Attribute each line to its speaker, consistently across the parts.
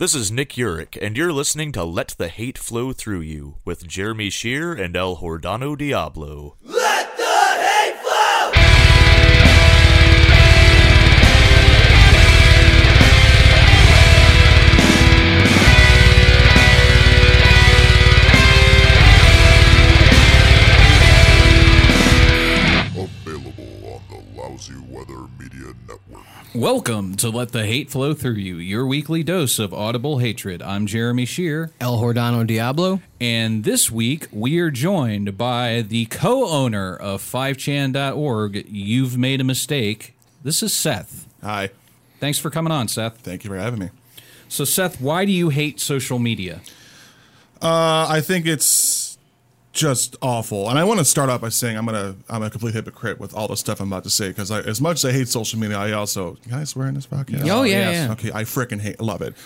Speaker 1: This is Nick Urich, and you're listening to Let the Hate Flow Through You with Jeremy Shear and El Hordano Diablo.
Speaker 2: Let the hate flow!
Speaker 3: Available on the Lousy Weather Media Network.
Speaker 4: Welcome to Let the Hate Flow Through You, your weekly dose of audible hatred. I'm Jeremy Shear.
Speaker 5: El Hordano Diablo.
Speaker 4: And this week, we are joined by the co-owner of 5chan.org, You've Made a Mistake. This is Seth.
Speaker 6: Hi.
Speaker 4: Thanks for coming on, Seth.
Speaker 6: Thank you for having me.
Speaker 4: So, Seth, why do you hate social media?
Speaker 6: I think it's just awful. And I want to start off by saying I'm a complete hypocrite with all the stuff I'm about to say, because as much as I hate social media, I also... Can I swear in this podcast?
Speaker 5: Oh, yeah.
Speaker 6: Okay, I freaking love it.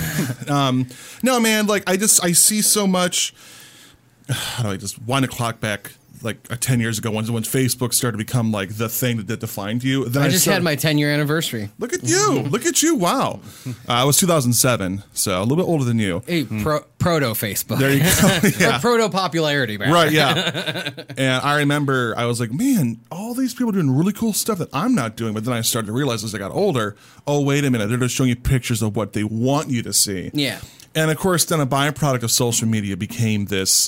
Speaker 6: No, man, like, I see so much... How do I just wind the clock back like 10 years ago when Facebook started to become like the thing that defined you. Then
Speaker 5: I just had my 10-year anniversary.
Speaker 6: Look at you. Look at you. Wow. I was 2007, so a little bit older than you.
Speaker 5: Hey, proto-Facebook.
Speaker 6: There you go. Yeah.
Speaker 5: Or proto-popularity, man.
Speaker 6: Right, yeah. And I remember I was like, man, all these people are doing really cool stuff that I'm not doing. But then I started to realize as I got older, oh, wait a minute, they're just showing you pictures of what they want you to see.
Speaker 5: Yeah.
Speaker 6: And of course, then a byproduct of social media became this.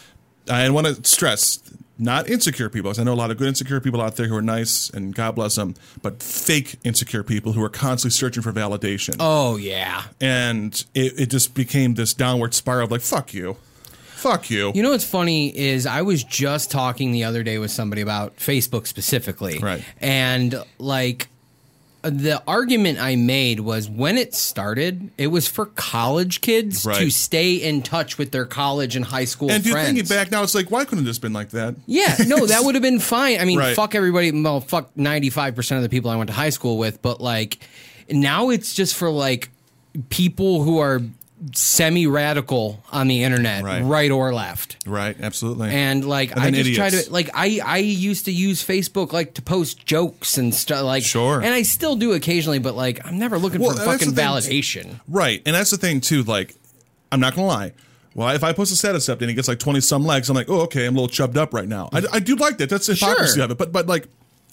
Speaker 6: I want to stress, not insecure people, because I know a lot of good insecure people out there who are nice, and God bless them, but fake insecure people who are constantly searching for validation.
Speaker 5: Oh, yeah.
Speaker 6: And it just became this downward spiral of like, fuck you. Fuck you.
Speaker 5: You know what's funny is I was just talking the other day with somebody about Facebook specifically.
Speaker 6: Right.
Speaker 5: And like the argument I made was when it started, it was for college kids to
Speaker 6: Right.
Speaker 5: stay in touch with their college and high school
Speaker 6: And
Speaker 5: friends.
Speaker 6: thinking back now, it's like, why couldn't it just been like that?
Speaker 5: Yeah, no, that would have been fine. I mean,
Speaker 6: Right.
Speaker 5: fuck everybody. Well, fuck 95% of the people I went to high school with. But like now it's just for like people who are semi-radical on the internet, right or left.
Speaker 6: Right, absolutely.
Speaker 5: And like
Speaker 6: And
Speaker 5: I
Speaker 6: then
Speaker 5: just try
Speaker 6: idiots.
Speaker 5: to like I used to use Facebook like to post jokes and stuff like
Speaker 6: Sure.
Speaker 5: and I still do occasionally, but like I'm never looking
Speaker 6: Well,
Speaker 5: for
Speaker 6: and that's
Speaker 5: fucking
Speaker 6: the thing,
Speaker 5: validation.
Speaker 6: Right, and that's the thing too. Like, I'm not gonna lie. Well, if I post a status update and it gets like 20 some likes, I'm like, oh, okay, I'm a little chubbed up right now. I do like that. That's the hypocrisy
Speaker 5: Sure.
Speaker 6: of it. But like,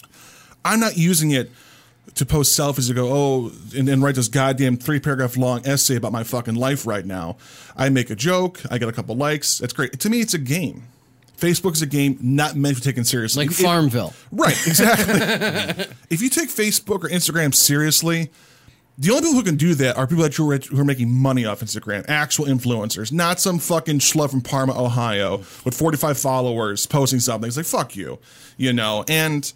Speaker 6: I'm not using it to post selfies to go, oh, and write this goddamn 3-paragraph long essay about my fucking life right now. I make a joke, I get a couple likes. That's great. To me, it's a game. Facebook is a game not meant to be taken seriously.
Speaker 5: Like Farmville.
Speaker 6: Right, exactly. If you take Facebook or Instagram seriously, the only people who can do that are people who are making money off Instagram, actual influencers, not some fucking schlub from Parma, Ohio, with 45 followers posting something. It's like, fuck you, you know. And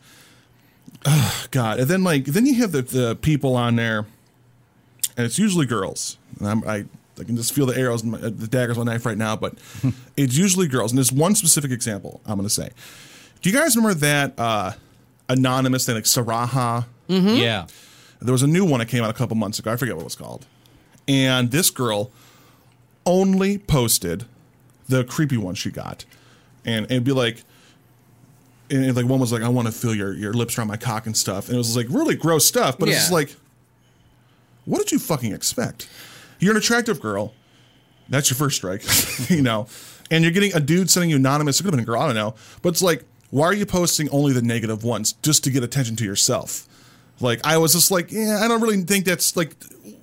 Speaker 6: God, and then you have the people on there, and it's usually girls. And I can just feel the arrows, the daggers on my knife right now, but it's usually girls. And there's one specific example I'm going to say. Do you guys remember that anonymous thing, like Saraha?
Speaker 5: Mm-hmm.
Speaker 4: Yeah.
Speaker 6: There was a new one that came out a couple months ago. I forget what it was called. And this girl only posted the creepy one she got. And it'd be like, and like one was like, I want to feel your lips around my cock and stuff. And it was like really gross stuff. But it's just
Speaker 5: Yeah.
Speaker 6: like, what did you fucking expect? You're an attractive girl. That's your first strike, you know. And you're getting a dude sending you anonymous. It could have been a girl, I don't know. But it's like, why are you posting only the negative ones just to get attention to yourself? Like, I was just like, yeah, I don't really think that's like,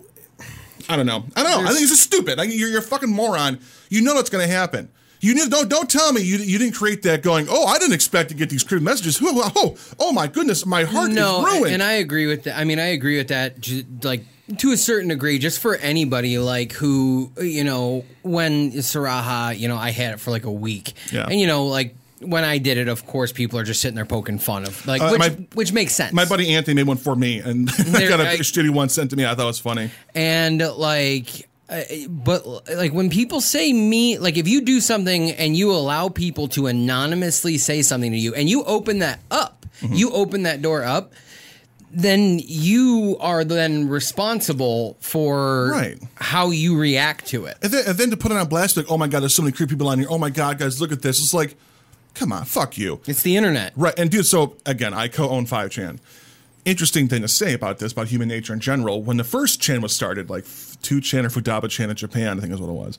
Speaker 6: I don't know. I think it's just stupid. You're a fucking moron. You know what's going to happen. Don't tell me you didn't create that going, oh, I didn't expect to get these creepy messages. Oh my goodness, my heart is ruined.
Speaker 5: And I agree with that. I mean, I agree with that, like, to a certain degree, just for anybody, like, who, you know, when Saraha, you know, I had it for like a week.
Speaker 6: Yeah.
Speaker 5: And, you know, like, when I did it, of course, people are just sitting there poking fun of, like, which makes sense.
Speaker 6: My buddy Anthony made one for me, and I got a shitty one sent to me. I thought it was funny.
Speaker 5: And, like... but like when people say like if you do something and you allow people to anonymously say something to you and you open that up, you open that door up, then you are then responsible for how you react to it.
Speaker 6: And then to put it on blast, like, oh my God, there's so many creepy people on here. Oh my God, guys, look at this. It's like, come on, fuck you.
Speaker 5: It's the internet.
Speaker 6: Right. And dude, so again, I co-own 5chan. interesting thing to say about this, about human nature in general. When the first chan was started, like 2chan or Futaba-chan in Japan, I think is what it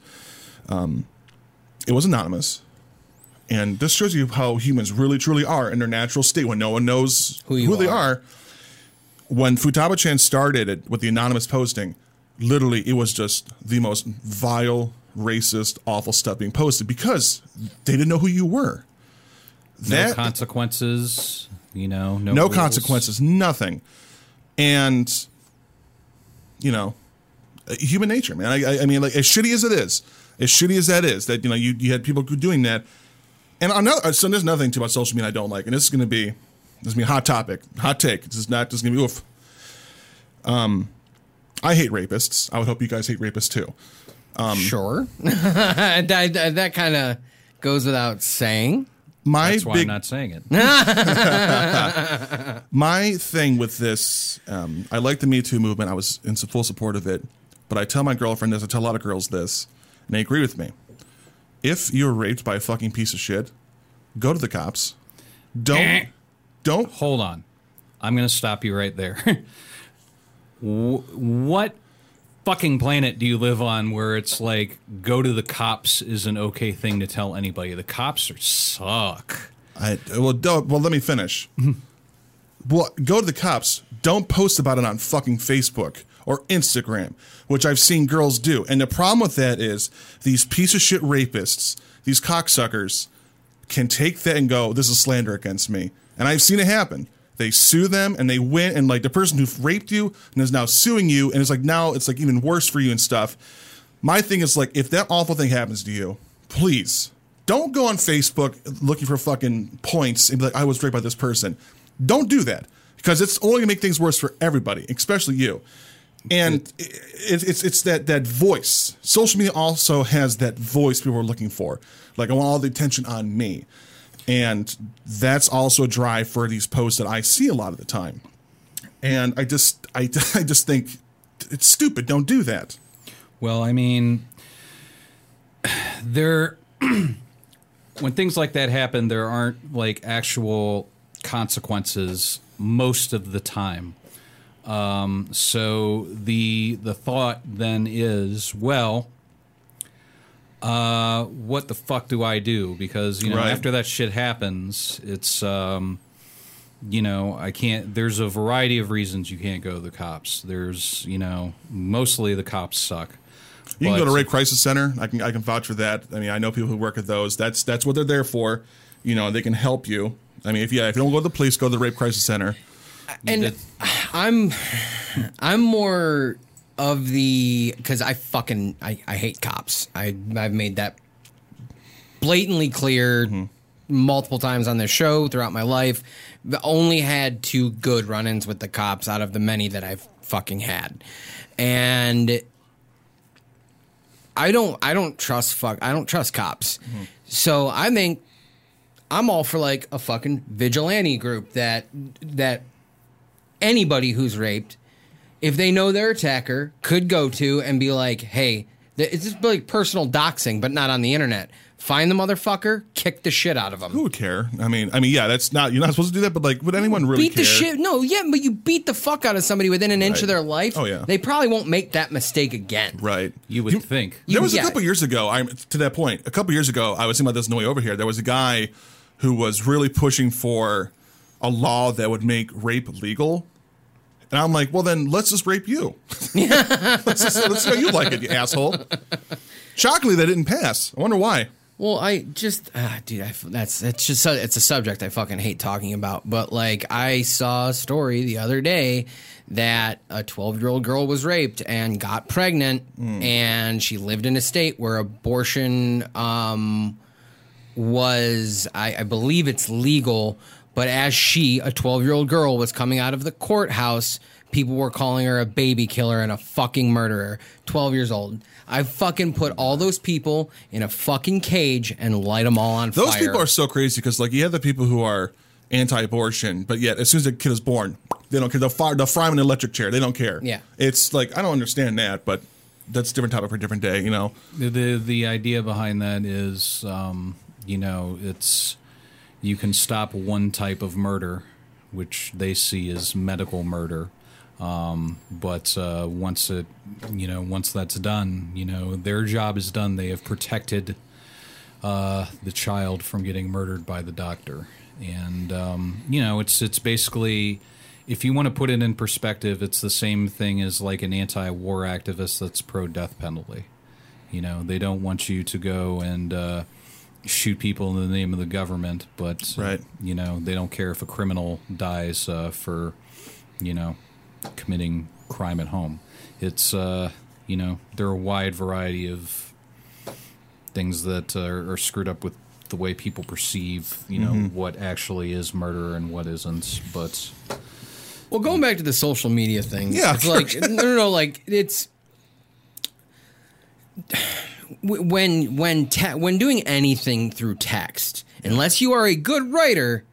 Speaker 6: was anonymous. And this shows you how humans really, truly are in their natural state when no one knows who they are. When Futaba-chan started with the anonymous posting, literally it was just the most vile, racist, awful stuff being posted because they didn't know who you were.
Speaker 4: No consequences, no rules.
Speaker 6: Consequences, nothing. And, human nature, man. I mean, like, as shitty as it is, that, you had people doing that. And so there's another thing, too, about social media I don't like. And this is going to be a hot topic, hot take. This is not just going to be oof. I hate rapists. I would hope you guys hate rapists, too.
Speaker 5: Sure. that kind of goes without saying.
Speaker 4: That's why I'm not saying it.
Speaker 6: My thing with this, I like the Me Too movement. I was in full support of it. But I tell my girlfriend this, I tell a lot of girls this, and they agree with me. If you're raped by a fucking piece of shit, go to the cops. Don't.
Speaker 4: Hold on. I'm going to stop you right there. What fucking planet do you live on where it's like, go to the cops is an okay thing to tell anybody? The cops suck.
Speaker 6: Well, let me finish. Well, go to the cops. Don't post about it on fucking Facebook or Instagram, which I've seen girls do. And the problem with that is these piece of shit rapists, these cocksuckers, can take that and go, this is slander against me. And I've seen it happen. They sue them and they win, and like the person who raped you and is now suing you, and it's like now it's like even worse for you and stuff. My thing is like, if that awful thing happens to you, please don't go on Facebook looking for fucking points and be like, I was raped by this person. Don't do that, because it's only gonna make things worse for everybody, especially you. And it's that voice. Social media also has that voice people are looking for. Like, I want all the attention on me. And that's also a drive for these posts that I see a lot of the time. And I just think it's stupid. Don't do that.
Speaker 4: Well, I mean, when things like that happen, there aren't like actual consequences most of the time. So the thought then is, well, what the fuck do I do? Because,
Speaker 6: Right.
Speaker 4: after that shit happens, it's, I can't, there's a variety of reasons you can't go to the cops. There's, mostly the cops suck.
Speaker 6: You can go to Rape Crisis Center. I can vouch for that. I mean, I know people who work at those. That's what they're there for. They can help you. I mean, if you don't go to the police, go to the Rape Crisis Center.
Speaker 5: And I'm more of the, because I hate cops. I've made that blatantly clear multiple times on this show throughout my life. But only had 2 good run-ins with the cops out of the many that I've fucking had, and I don't trust cops. So I think I'm all for like a fucking vigilante group that anybody who's raped, if they know their attacker, could go to and be like, hey, it's just like personal doxing, but not on the internet. Find the motherfucker, kick the shit out of him.
Speaker 6: Who would care? I mean, yeah, you're not supposed to do that, but like, would anyone really
Speaker 5: beat
Speaker 6: care?
Speaker 5: The shit? No, yeah, but you beat the fuck out of somebody within an inch of their life.
Speaker 6: Oh, yeah.
Speaker 5: They probably won't make that mistake again.
Speaker 6: Right.
Speaker 4: You would think.
Speaker 6: There was a couple years ago, to that point, I was thinking about this on the way over here. There was a guy who was really pushing for a law that would make rape legal. And I'm like, well, then let's just rape you. let's see how you like it, you asshole. Shockingly, that didn't pass. I wonder why.
Speaker 5: Well, I just, it's a subject I fucking hate talking about. But like, I saw a story the other day that a 12-year-old girl was raped and got pregnant, and she lived in a state where abortion was, I believe it's legal. But as a 12-year-old girl, was coming out of the courthouse, people were calling her a baby killer and a fucking murderer. 12 years old. I fucking put all those people in a fucking cage and light them all on fire.
Speaker 6: Those people are so crazy because, like, you have the people who are anti-abortion, but yet as soon as a kid is born, they don't care. They'll fry him in an electric chair. They don't care.
Speaker 5: Yeah.
Speaker 6: It's like, I don't understand that, but that's a different topic for a different day,
Speaker 4: The idea behind that is, it's... You can stop one type of murder, which they see as medical murder. But once that's done, their job is done. They have protected the child from getting murdered by the doctor. And, it's basically, if you want to put it in perspective, it's the same thing as like an anti-war activist that's pro-death penalty. They don't want you to go and shoot people in the name of the government, but,
Speaker 6: right.
Speaker 4: They don't care if a criminal dies for, committing crime at home. It's, there are a wide variety of things that are screwed up with the way people perceive, what actually is murder and what isn't. But
Speaker 5: well, going back to the social media thing,
Speaker 6: yeah,
Speaker 5: it's like no, like it's when doing anything through text, unless you are a good writer,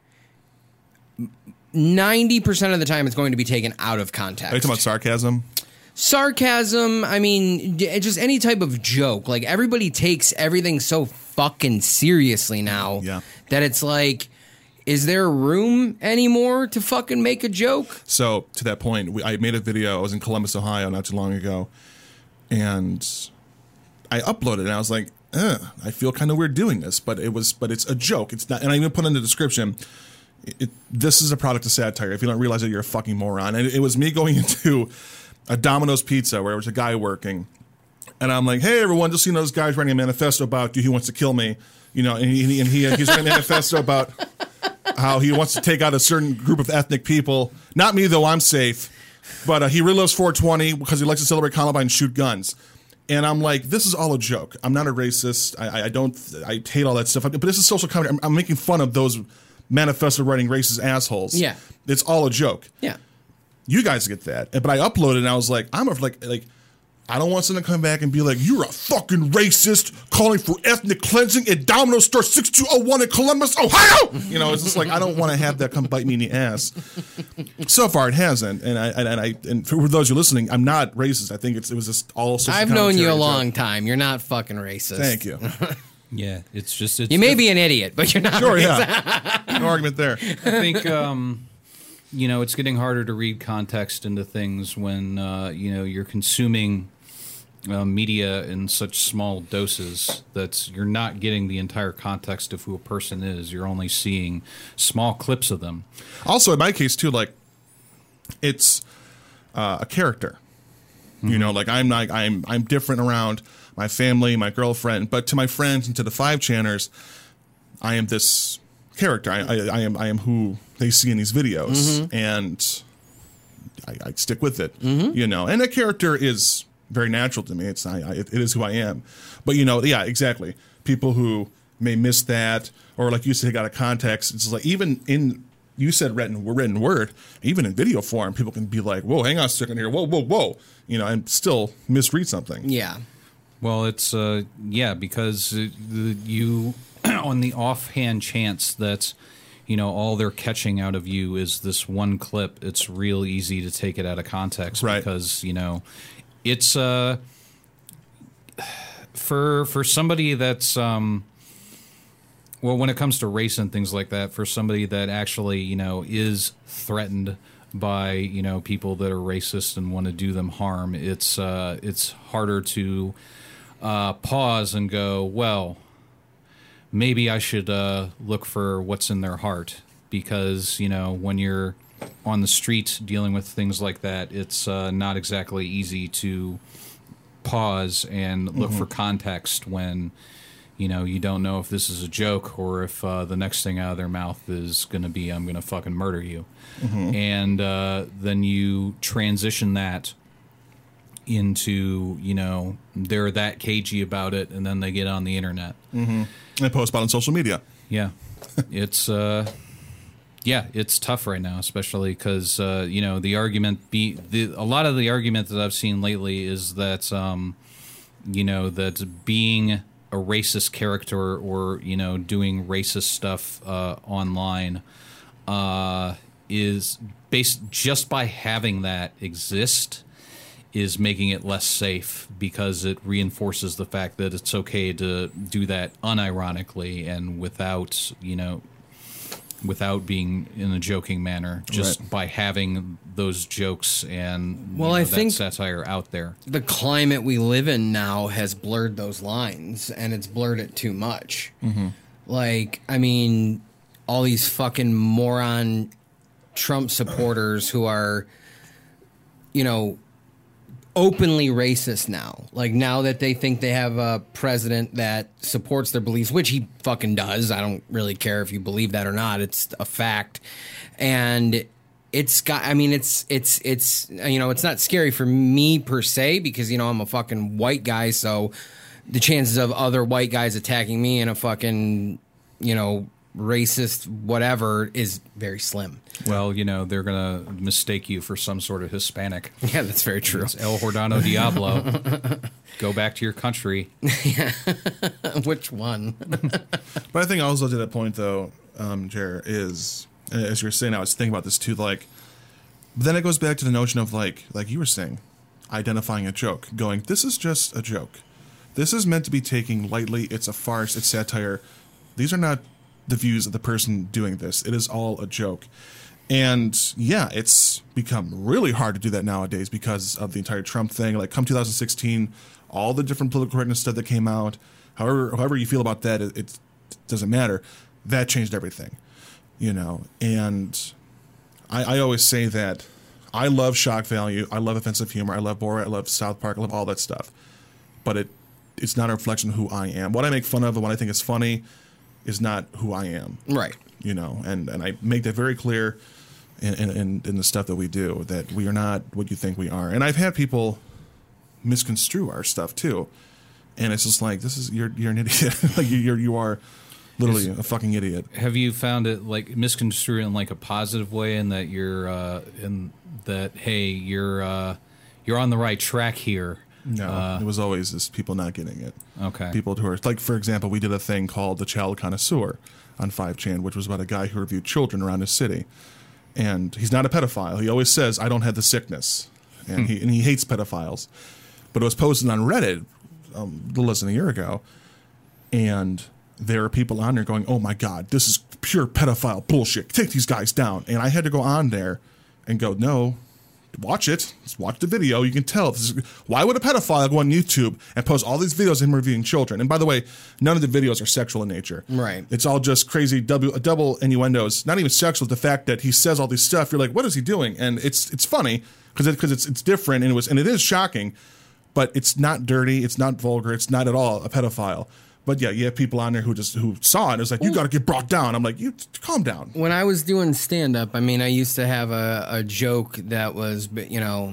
Speaker 5: 90% of the time it's going to be taken out of context.
Speaker 6: Are you talking about sarcasm?
Speaker 5: Sarcasm, I mean, just any type of joke. Like, everybody takes everything so fucking seriously now that it's like, is there room anymore to fucking make a joke?
Speaker 6: So, to that point, I made a video. I was in Columbus, Ohio not too long ago, and I uploaded it, and I was like, I feel kind of weird doing this, but it's a joke. It's not, and I even put in the description, this is a product of satire. If you don't realize it, you're a fucking moron. And it was me going into a Domino's Pizza where there was a guy working, and I'm like, hey, everyone, just this guy's writing a manifesto about you. He wants to kill me, and he's writing a manifesto about how he wants to take out a certain group of ethnic people. Not me, though. I'm safe. But he really loves 420 because he likes to celebrate Columbine and shoot guns. And I'm like, this is all a joke. I'm not a racist. I hate all that stuff. But this is social comedy. I'm making fun of those manifesto writing racist assholes.
Speaker 5: Yeah.
Speaker 6: It's all a joke.
Speaker 5: Yeah.
Speaker 6: You guys get that. But I uploaded and I was like, I don't want someone to come back and be like, you're a fucking racist calling for ethnic cleansing at Domino's Store 6201 in Columbus, Ohio. It's just like, I don't want to have that come bite me in the ass. So far it hasn't. And for those who are listening, I'm not racist. I think it was just all social
Speaker 5: I've known you a
Speaker 6: commentary
Speaker 5: long
Speaker 6: joke.
Speaker 5: time. You're not fucking racist.
Speaker 6: Thank you.
Speaker 4: yeah, it's
Speaker 5: You may be an idiot, but you're not
Speaker 6: Sure,
Speaker 5: racist.
Speaker 6: yeah. No argument there.
Speaker 4: I think, it's getting harder to read context into things when, you're consuming media in such small doses that you're not getting the entire context of who a person is. You're only seeing small clips of them.
Speaker 6: Also, in my case, too, like, it's a character. Mm-hmm. I'm different around my family, my girlfriend, but to my friends and to the 5chaners, I am this character. I am who they see in these videos, mm-hmm. and I stick with it. Mm-hmm. And that character is very natural to me. It is who I am. But yeah, exactly. People who may miss that, or like you said, got a context. It's like even in you said written word, even in video form, people can be like, "Whoa, hang on a second here. Whoa," and still misread something.
Speaker 5: Yeah.
Speaker 4: Well, it's because you on the offhand chance that all they're catching out of you is this one clip. It's real easy to take it out of context,
Speaker 6: right?
Speaker 4: Because it's for somebody that's when it comes to race and things like that, for somebody that actually is threatened by people that are racist and want to do them harm, it's harder to pause and go, well, maybe I should look for what's in their heart, because when you're on the street dealing with things like that, it's not exactly easy to pause and look mm-hmm. for context when you don't know if this is a joke or if the next thing out of their mouth is going to be, I'm going to fucking murder you. Mm-hmm. And then you transition that into, they're that cagey about it, and then they get on the internet.
Speaker 6: Mm-hmm. And post about it on social media.
Speaker 4: Yeah. It's it's tough right now, especially because the argument a lot of the argument that I've seen lately is that that being a racist character or doing racist stuff online is based just by having that exist is making it less safe, because it reinforces the fact that it's okay to do that unironically and without without being in a joking manner, just by having those jokes and
Speaker 5: I think
Speaker 4: that satire out there.
Speaker 5: the climate we live in now has blurred those lines, and it's blurred it too much. Like, I mean, all these fucking moron Trump supporters who are, you know, openly racist now. Like, now that they think they have a president that supports their beliefs, which he fucking does. I don't really care if you believe that or not. It's a fact. And it's got, I mean, it's you know, it's not scary for me per se, because, you know, I'm a fucking white guy. So the chances of other white guys attacking me in a fucking, you know, racist whatever is very slim.
Speaker 4: Well, you know, they're going to mistake you for some sort of Hispanic.
Speaker 5: Yeah, that's very true.
Speaker 4: It's El Jordano Diablo. Go back to your country.
Speaker 5: Which one?
Speaker 6: But I think also to that point, though, Jer, is, as you're saying, I was thinking about this too, like, but then it goes back to the notion of, like you were saying, identifying a joke, going, this is just a joke. This is meant to be taken lightly. It's a farce. It's satire. These are not the views of the person doing this. It is all a joke. And yeah, it's become really hard to do that nowadays because of the entire Trump thing. Like, come 2016, all the different political correctness stuff that came out, however you feel about that, it doesn't matter. That changed everything, you know. And I always say that I love shock value. I love offensive humor. I love Borat. I love South Park. I love all that stuff. But it's not a reflection of who I am. What I make fun of and what I think is funny is not who I am.
Speaker 5: Right.
Speaker 6: You know, and I make that very clear in the stuff that we do, that we are not what you think we are. And I've had people misconstrue our stuff too. And it's just like, you're an idiot. Like, you are literally a fucking idiot.
Speaker 4: Have you found it like misconstrued in like a positive way, in that you're hey, you're on the right track here?
Speaker 6: No, it was always just people not getting it.
Speaker 4: Okay.
Speaker 6: People who are, like, for example, we did a thing called The Child Connoisseur on 5chan, which was about a guy who reviewed children around his city. And he's not a pedophile. He always says, I don't have the sickness. And he hates pedophiles. But it was posted on Reddit a little less than a year ago. And there are people on there going, oh my God, this is pure pedophile bullshit. Take these guys down. And I had to go on there and go, no, watch it. Just watch the video. You can tell. Why would a pedophile go on YouTube and post all these videos of him reviewing children? And by the way, none of the videos are sexual in nature.
Speaker 5: Right.
Speaker 6: It's all just crazy double innuendos. Not even sexual. The fact that he says all this stuff, you're like, what is he doing? And it's funny because it's different, and it is shocking, but it's not dirty. It's not vulgar. It's not at all a pedophile. But yeah, you have people on there who saw it and it's like, you got to get brought down. I'm like, you calm down.
Speaker 5: When I was doing stand-up, I mean, I used to have a joke that was, you know,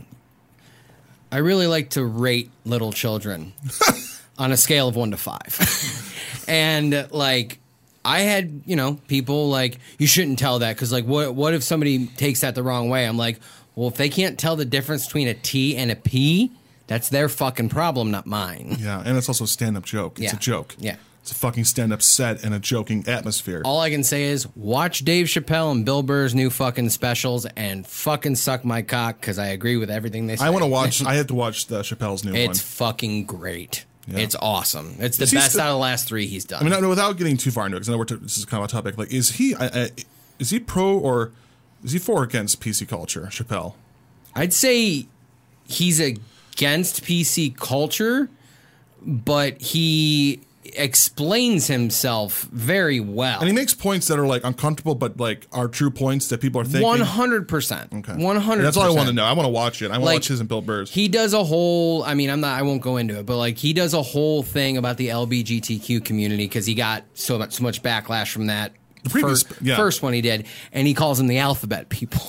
Speaker 5: I really like to rate little children on a scale of 1 to 5. And, like, I had, you know, people like, you shouldn't tell that because, like, what if somebody takes that the wrong way? I'm like, well, if they can't tell the difference between a T and a P, that's their fucking problem, not mine.
Speaker 6: Yeah, and it's also a stand-up joke. It's a joke.
Speaker 5: Yeah.
Speaker 6: It's a fucking stand-up set and a joking atmosphere.
Speaker 5: All I can say is watch Dave Chappelle and Bill Burr's new fucking specials and fucking suck my cock, because I agree with everything they say.
Speaker 6: I want to watch. I have to watch the Chappelle's new one.
Speaker 5: It's fucking great.
Speaker 6: Yeah.
Speaker 5: It's awesome. It's the best out of the last 3 he's done.
Speaker 6: I mean, without getting too far into it, because I know this is kind of a topic. Like, is he pro or is he for or against PC culture, Chappelle?
Speaker 5: I'd say he's against PC culture, but he explains himself very well.
Speaker 6: And he makes points that are like uncomfortable, but like are true points that people are thinking.
Speaker 5: 100%.
Speaker 6: Okay.
Speaker 5: 100%.
Speaker 6: That's all I want to know. I want to watch it. I want to
Speaker 5: Like,
Speaker 6: watch his and Bill Burr's.
Speaker 5: He does a whole, I mean, I won't go into it, but like he does a whole thing about the LGBTQ community because he got so much backlash from that. First one he did, and he calls them the alphabet people.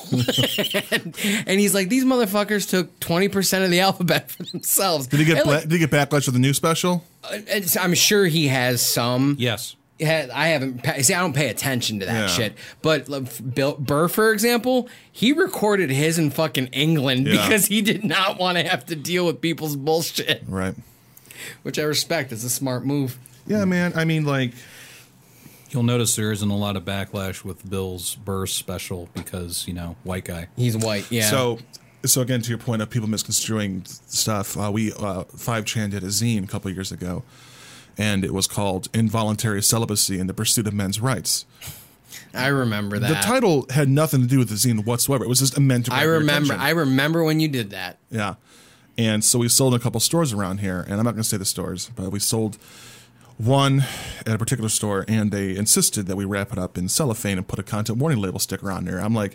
Speaker 5: and he's like, these motherfuckers took 20% of the alphabet for themselves.
Speaker 6: Did he get backlash for the new special?
Speaker 5: I'm sure he has some.
Speaker 4: Yes.
Speaker 5: I don't pay attention to that shit. But Bill Burr, for example, he recorded his in fucking England because he did not want to have to deal with people's bullshit.
Speaker 6: Right.
Speaker 5: Which I respect. It's a smart move.
Speaker 6: Yeah, man. I mean, like,
Speaker 4: you'll notice there isn't a lot of backlash with Bill's Burr's special because, you know, white guy.
Speaker 5: He's white, yeah.
Speaker 6: So again, to your point of people misconstruing stuff, 5chan did a zine a couple years ago, and it was called Involuntary Celibacy in the Pursuit of Men's Rights.
Speaker 5: I remember that.
Speaker 6: The title had nothing to do with the zine whatsoever. It was just meant to grab your attention.
Speaker 5: I remember when you did that.
Speaker 6: Yeah. And so we sold in a couple stores around here, and I'm not going to say the stores, but we sold one at a particular store, and they insisted that we wrap it up in cellophane and put a content warning label sticker on there. I'm like,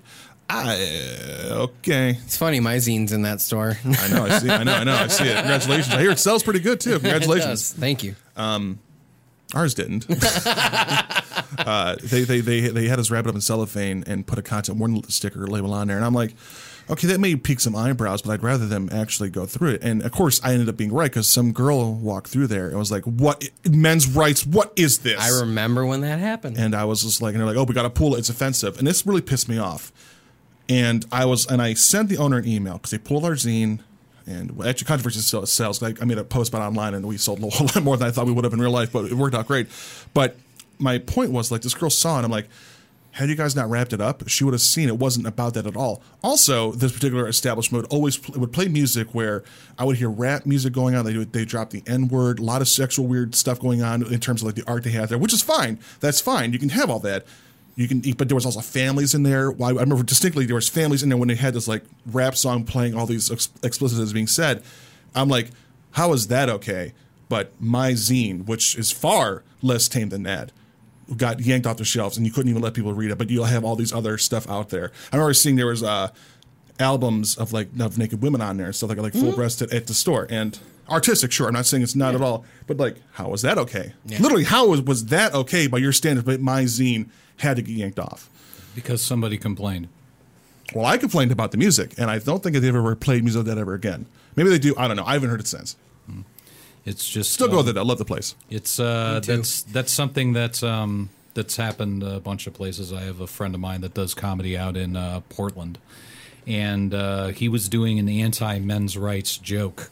Speaker 6: okay.
Speaker 5: It's funny, my zine's in that store.
Speaker 6: I know, I see it. Congratulations. I hear it sells pretty good, too. Congratulations.
Speaker 5: It does. Thank you.
Speaker 6: Ours didn't. They had us wrap it up in cellophane and put a content warning sticker label on there, and I'm like, okay, that may pique some eyebrows, but I'd rather them actually go through it. And of course, I ended up being right because some girl walked through there and was like, "What men's rights? What is this?"
Speaker 5: I remember when that happened.
Speaker 6: And I was just like, and they're like, "Oh, we got to pull it. It's offensive." And this really pissed me off. And I sent the owner an email because they pulled our zine. And actually, controversy still sells. Like, I made a post about it online, and we sold a whole lot more than I thought we would have in real life, but it worked out great. But my point was, like, this girl saw it, I'm like, had you guys not wrapped it up, she would have seen it wasn't about that at all. Also, this particular establishment would play music where I would hear rap music going on. They drop the N-word, a lot of sexual weird stuff going on in terms of like the art they have there, which is fine. That's fine. You can have all that. You can eat, but there was also families in there. I remember distinctly there was families in there when they had this like rap song playing, all these explicits being said. I'm like, how is that okay? But my zine, which is far less tame than that, got yanked off the shelves, and you couldn't even let people read it. But you'll have all these other stuff out there. I remember seeing there was albums of naked women on there, stuff like full breasted at the store, and artistic. Sure, I'm not saying it's not at all, but like, how was that okay? Yeah. Literally, how was that okay by your standards? But my zine had to get yanked off
Speaker 4: because somebody complained.
Speaker 6: Well, I complained about the music, and I don't think they've ever played music like that ever again. Maybe they do. I don't know. I haven't heard it since.
Speaker 4: It's just
Speaker 6: still go there. I love the place.
Speaker 4: It's that's something that's happened a bunch of places. I have a friend of mine that does comedy out in Portland, and he was doing an anti-men's rights joke,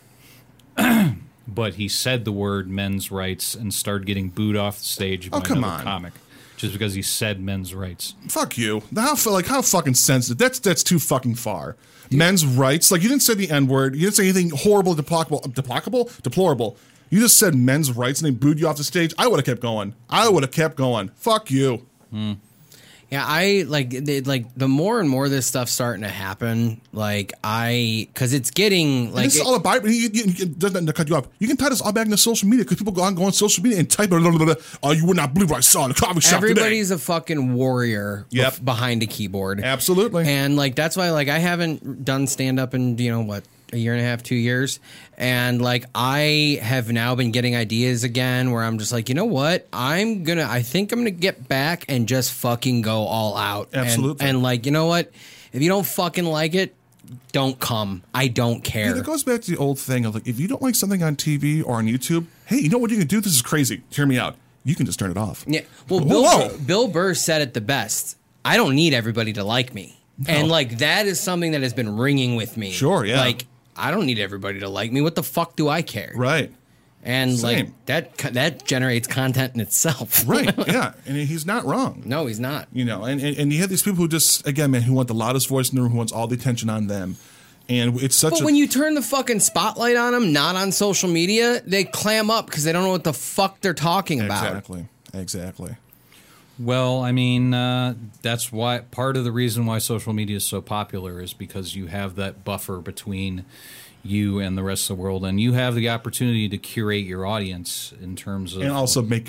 Speaker 4: but he said the word men's rights and started getting booed off the stage by another comic. Just because he said men's rights. Fuck
Speaker 6: you. How fucking sensitive. That's too fucking far. Dude. Men's rights. Like, you didn't say the N-word. You didn't say anything horrible, deplorable. You just said men's rights and they booed you off the stage. I would have kept going. Fuck you.
Speaker 5: Yeah, I the more and more this stuff's starting to happen, because it's getting like,
Speaker 6: this is all about. Doesn't cut you off. You can tie this all back into social media because people go on social media and type, "Oh, you would not believe what I saw in the coffee shop today."
Speaker 5: Everybody's a fucking warrior behind a keyboard.
Speaker 6: Absolutely.
Speaker 5: And that's why I haven't done stand up in a year and a half, 2 years. And I have now been getting ideas again where I'm just like, you know what? I think I'm going to get back and just fucking go all out.
Speaker 6: Absolutely.
Speaker 5: And you know what? If you don't fucking like it, don't come. I don't care.
Speaker 6: Yeah, it goes back to the old thing of if you don't like something on TV or on YouTube, hey, you know what you can do? This is crazy. Hear me out. You can just turn it off.
Speaker 5: Yeah. Well, Bill Burr said it the best. I don't need everybody to like me. No. And that is something that has been ringing with me.
Speaker 6: Sure, yeah.
Speaker 5: I don't need everybody to like me. What the fuck do I care?
Speaker 6: Right.
Speaker 5: And that generates content in itself.
Speaker 6: Right. Yeah. And he's not wrong.
Speaker 5: No, he's not.
Speaker 6: And you have these people who just, again, man, who want the loudest voice in the room, who wants all the attention on them. And it's such
Speaker 5: But when you turn the fucking spotlight on them, not on social media, they clam up because they don't know what the fuck they're talking about.
Speaker 6: Exactly.
Speaker 4: Well, I mean, that's why part of the reason why social media is so popular is because you have that buffer between you and the rest of the world, and you have the opportunity to curate your audience in terms of,
Speaker 6: and also make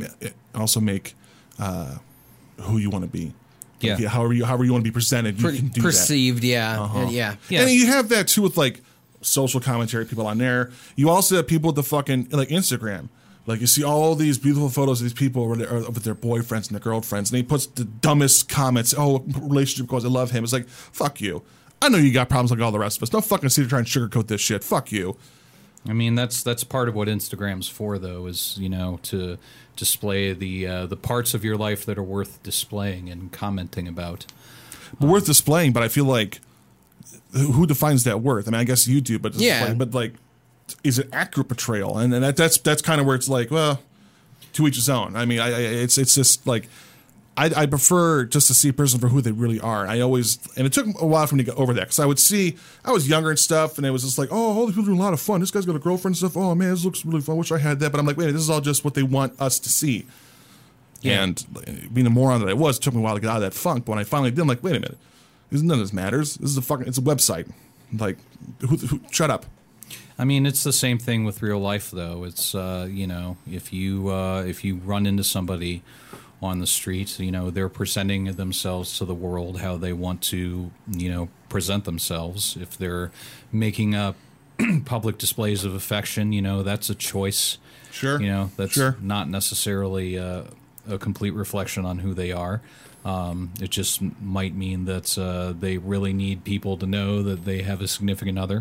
Speaker 6: who you want to be.
Speaker 4: Yeah.
Speaker 6: However you want to be presented, you can do
Speaker 5: perceived.
Speaker 6: That.
Speaker 5: Yeah.
Speaker 6: Uh-huh.
Speaker 5: Yeah.
Speaker 6: And you have that too with social commentary people on there. You also have people with the fucking Instagram. You see all these beautiful photos of these people with their boyfriends and their girlfriends, and he puts the dumbest comments. Oh, relationship goals. I love him. It's like, fuck you. I know you got problems like all the rest of us. Don't fucking sit there trying to sugarcoat this shit. Fuck you.
Speaker 4: I mean, that's part of what Instagram's for, though, is to display the parts of your life that are worth displaying and commenting about.
Speaker 6: Worth displaying, but I feel like who defines that worth? I mean, I guess you do, but is it accurate portrayal? And that's kind of where it's well, to each his own. I mean, it's just I prefer just to see a person for who they really are. And it took a while for me to get over that because I was younger and stuff, and it was just oh, all these people doing a lot of fun. This guy's got a girlfriend and stuff. Oh man, this looks really fun. I wish I had that. But I'm wait, this is all just what they want us to see.
Speaker 5: Yeah.
Speaker 6: And being a moron that I was, it took me a while to get out of that funk. But when I finally did, I'm like, wait a minute, none of this matters. This is it's a website. Like, shut up.
Speaker 4: I mean, it's the same thing with real life, though. It's if you run into somebody on the street, they're presenting themselves to the world how they want to, present themselves. If they're making up public displays of affection, that's a choice.
Speaker 6: Sure.
Speaker 4: That's not necessarily a complete reflection on who they are. It just might mean that they really need people to know that they have a significant other.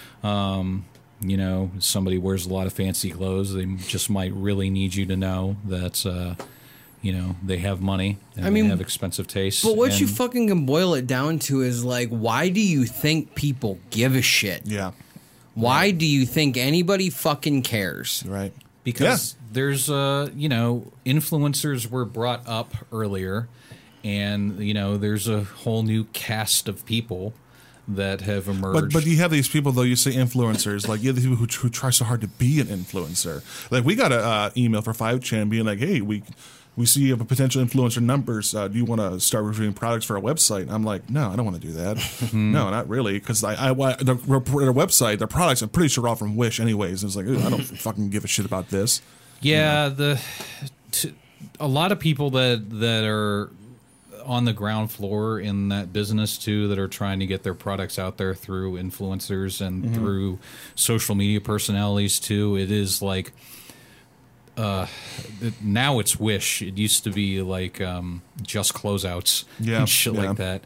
Speaker 4: Somebody wears a lot of fancy clothes. They just might really need you to know that, they have money and they have expensive tastes.
Speaker 5: But what you fucking can boil it down to is, like, why do you think people give a shit?
Speaker 6: Yeah.
Speaker 5: Why do you think anybody fucking cares?
Speaker 6: Right.
Speaker 4: Because there's, influencers were brought up earlier, and, there's a whole new cast of people that have emerged.
Speaker 6: But you have these people, though, you say influencers, like, you have the people who try so hard to be an influencer. Like, we got an email for 5chan being like, hey, we see you have a potential influencer numbers. Do you want to start reviewing products for our website? And I'm like, no, I don't want to do that. No, not really. Because their website, their products, I'm pretty sure are all from Wish anyways. And it's like, I don't fucking give a shit about this.
Speaker 4: Yeah, a lot of people that are on the ground floor in that business too, that are trying to get their products out there through influencers and through social media personalities too. It is like now it's Wish. It used to be like just closeouts and shit like that.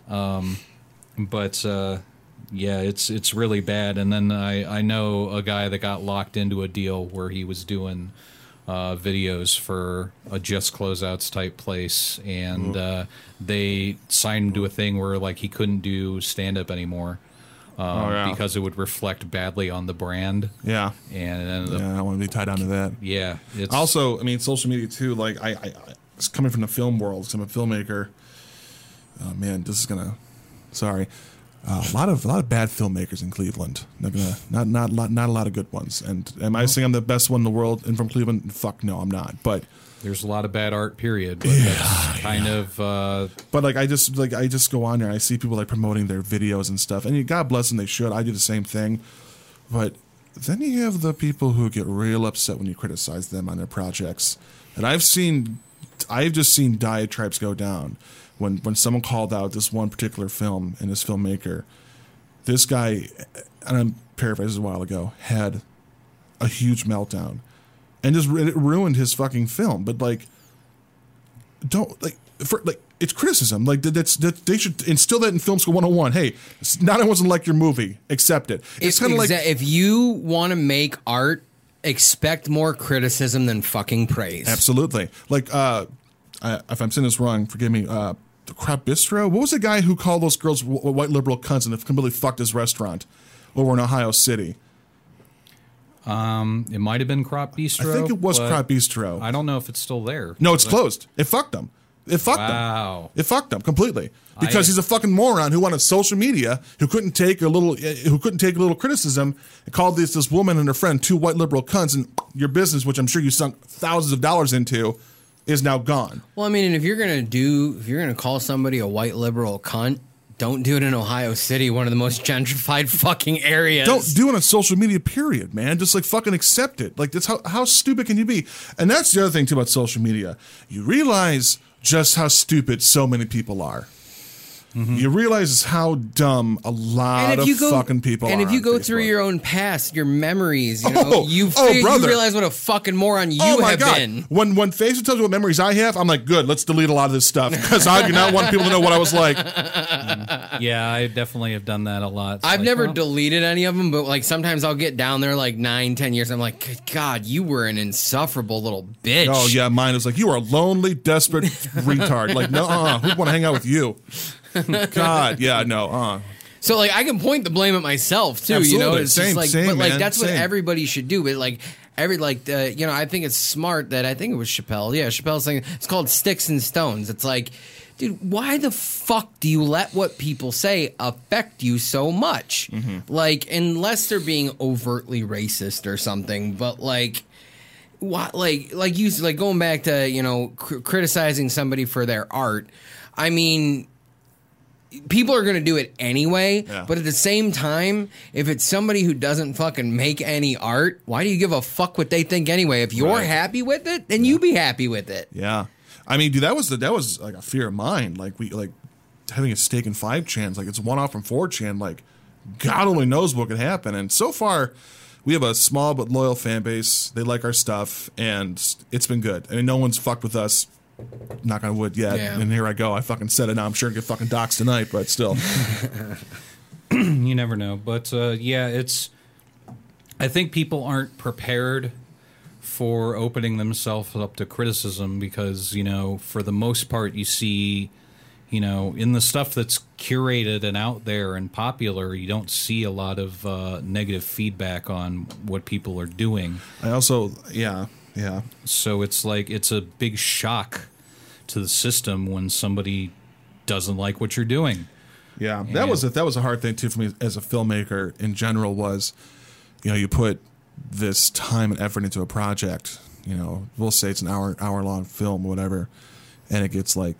Speaker 4: But it's really bad. And then I know a guy that got locked into a deal where he was doing videos for a just closeouts type place, and they signed him to a thing where like he couldn't do stand up anymore because it would reflect badly on the brand.
Speaker 6: Yeah,
Speaker 4: and
Speaker 6: I don't want to be tied down to that.
Speaker 4: Yeah, it's
Speaker 6: also, I mean, social media too. Like I it's coming from the film world. So I'm a filmmaker. Oh man, this is gonna. Sorry. A lot of bad filmmakers in Cleveland. Not a lot of good ones. And am I saying I'm the best one in the world and from Cleveland? Fuck no, I'm not. But
Speaker 4: there's a lot of bad art. Period. But that's kind of.
Speaker 6: But I just go on there. And I see people like promoting their videos and stuff. And God bless them, they should. I do the same thing. But then you have the people who get real upset when you criticize them on their projects. And I've just seen diatribes go down. When someone called out this one particular film and this filmmaker, this guy, and I'm paraphrasing a while ago, had a huge meltdown, and just it ruined his fucking film. But it's criticism. Like they should instill that in film school 101. Hey, not everyone doesn't like your movie, accept it. It's kind of like
Speaker 5: if you want to make art, expect more criticism than fucking praise.
Speaker 6: Absolutely. Like if I'm saying this wrong, forgive me. The Crap Bistro? What was the guy who called those girls white liberal cunts and completely fucked his restaurant over in Ohio City?
Speaker 4: It might have been Crop Bistro.
Speaker 6: I think it was Crop Bistro.
Speaker 4: I don't know if it's still there.
Speaker 6: No, it's closed. It fucked them. It fucked them. It fucked them completely because he's a fucking moron who wanted social media, who couldn't take a little criticism, and called this woman and her friend two white liberal cunts, and your business, which I'm sure you sunk thousands of dollars into, is now gone.
Speaker 5: Well, I mean, and if you're gonna call somebody a white liberal cunt, don't do it in Ohio City, one of the most gentrified fucking areas.
Speaker 6: Don't do it on social media, period, man. Just like fucking accept it. Like that's how stupid can you be? And that's the other thing too about social media. You realize just how stupid so many people are. Mm-hmm. You realize how dumb a lot of fucking people are.
Speaker 5: And if you go through your own past, your memories, you realize what a fucking moron you have been.
Speaker 6: When Facebook tells you what memories I have, I'm like, good, let's delete a lot of this stuff because I do not want people to know what I was like.
Speaker 4: Yeah, I definitely have done that a lot.
Speaker 5: I've never deleted any of them, but like sometimes I'll get down there like 9-10 years. I'm like, God, you were an insufferable little bitch.
Speaker 6: Oh yeah, mine was like, you are a lonely, desperate retard. Like, no, who want to hang out with you? God, yeah, no,
Speaker 5: So like I can point the blame at myself too,
Speaker 6: Absolutely.
Speaker 5: It's
Speaker 6: same,
Speaker 5: just like,
Speaker 6: same,
Speaker 5: but like
Speaker 6: man.
Speaker 5: that's
Speaker 6: same.
Speaker 5: what everybody should do. But like I think it's smart that I think it was Chappelle. Yeah, Chappelle's saying it's called Sticks and Stones. It's like, dude, why the fuck do you let what people say affect you so much? Mm-hmm. Like, unless they're being overtly racist or something, but like. what, like you like going back to, you know, criticizing somebody for their art. I mean, people are going to do it anyway, but at the same time, if it's somebody who doesn't fucking make any art, why do you give a fuck what they think anyway? If you're happy with it, then you be happy with it.
Speaker 6: Yeah. I mean, dude, that was like a fear of mine. Like having a stake in 5chan, like it's one off from 4chan, like God only knows what could happen. And so far, we have a small but loyal fan base. They like our stuff, and it's been good. I mean, no one's fucked with us, knock on wood, yet.
Speaker 5: Yeah.
Speaker 6: And here I go. I fucking said it now. I'm sure I get fucking doxxed tonight, but still.
Speaker 4: You never know. But, yeah, it's... I think people aren't prepared for opening themselves up to criticism because, you know, for the most part, you see... You know, in the stuff that's curated and out there and popular, you don't see a lot of negative feedback on what people are doing.
Speaker 6: I also, yeah.
Speaker 4: So it's like it's a big shock to the system when somebody doesn't like what you're doing.
Speaker 6: Yeah, that was a hard thing too for me as a filmmaker in general. Was, you know, you put this time and effort into a project. You know, we'll say it's an hour long film, or whatever, and it gets like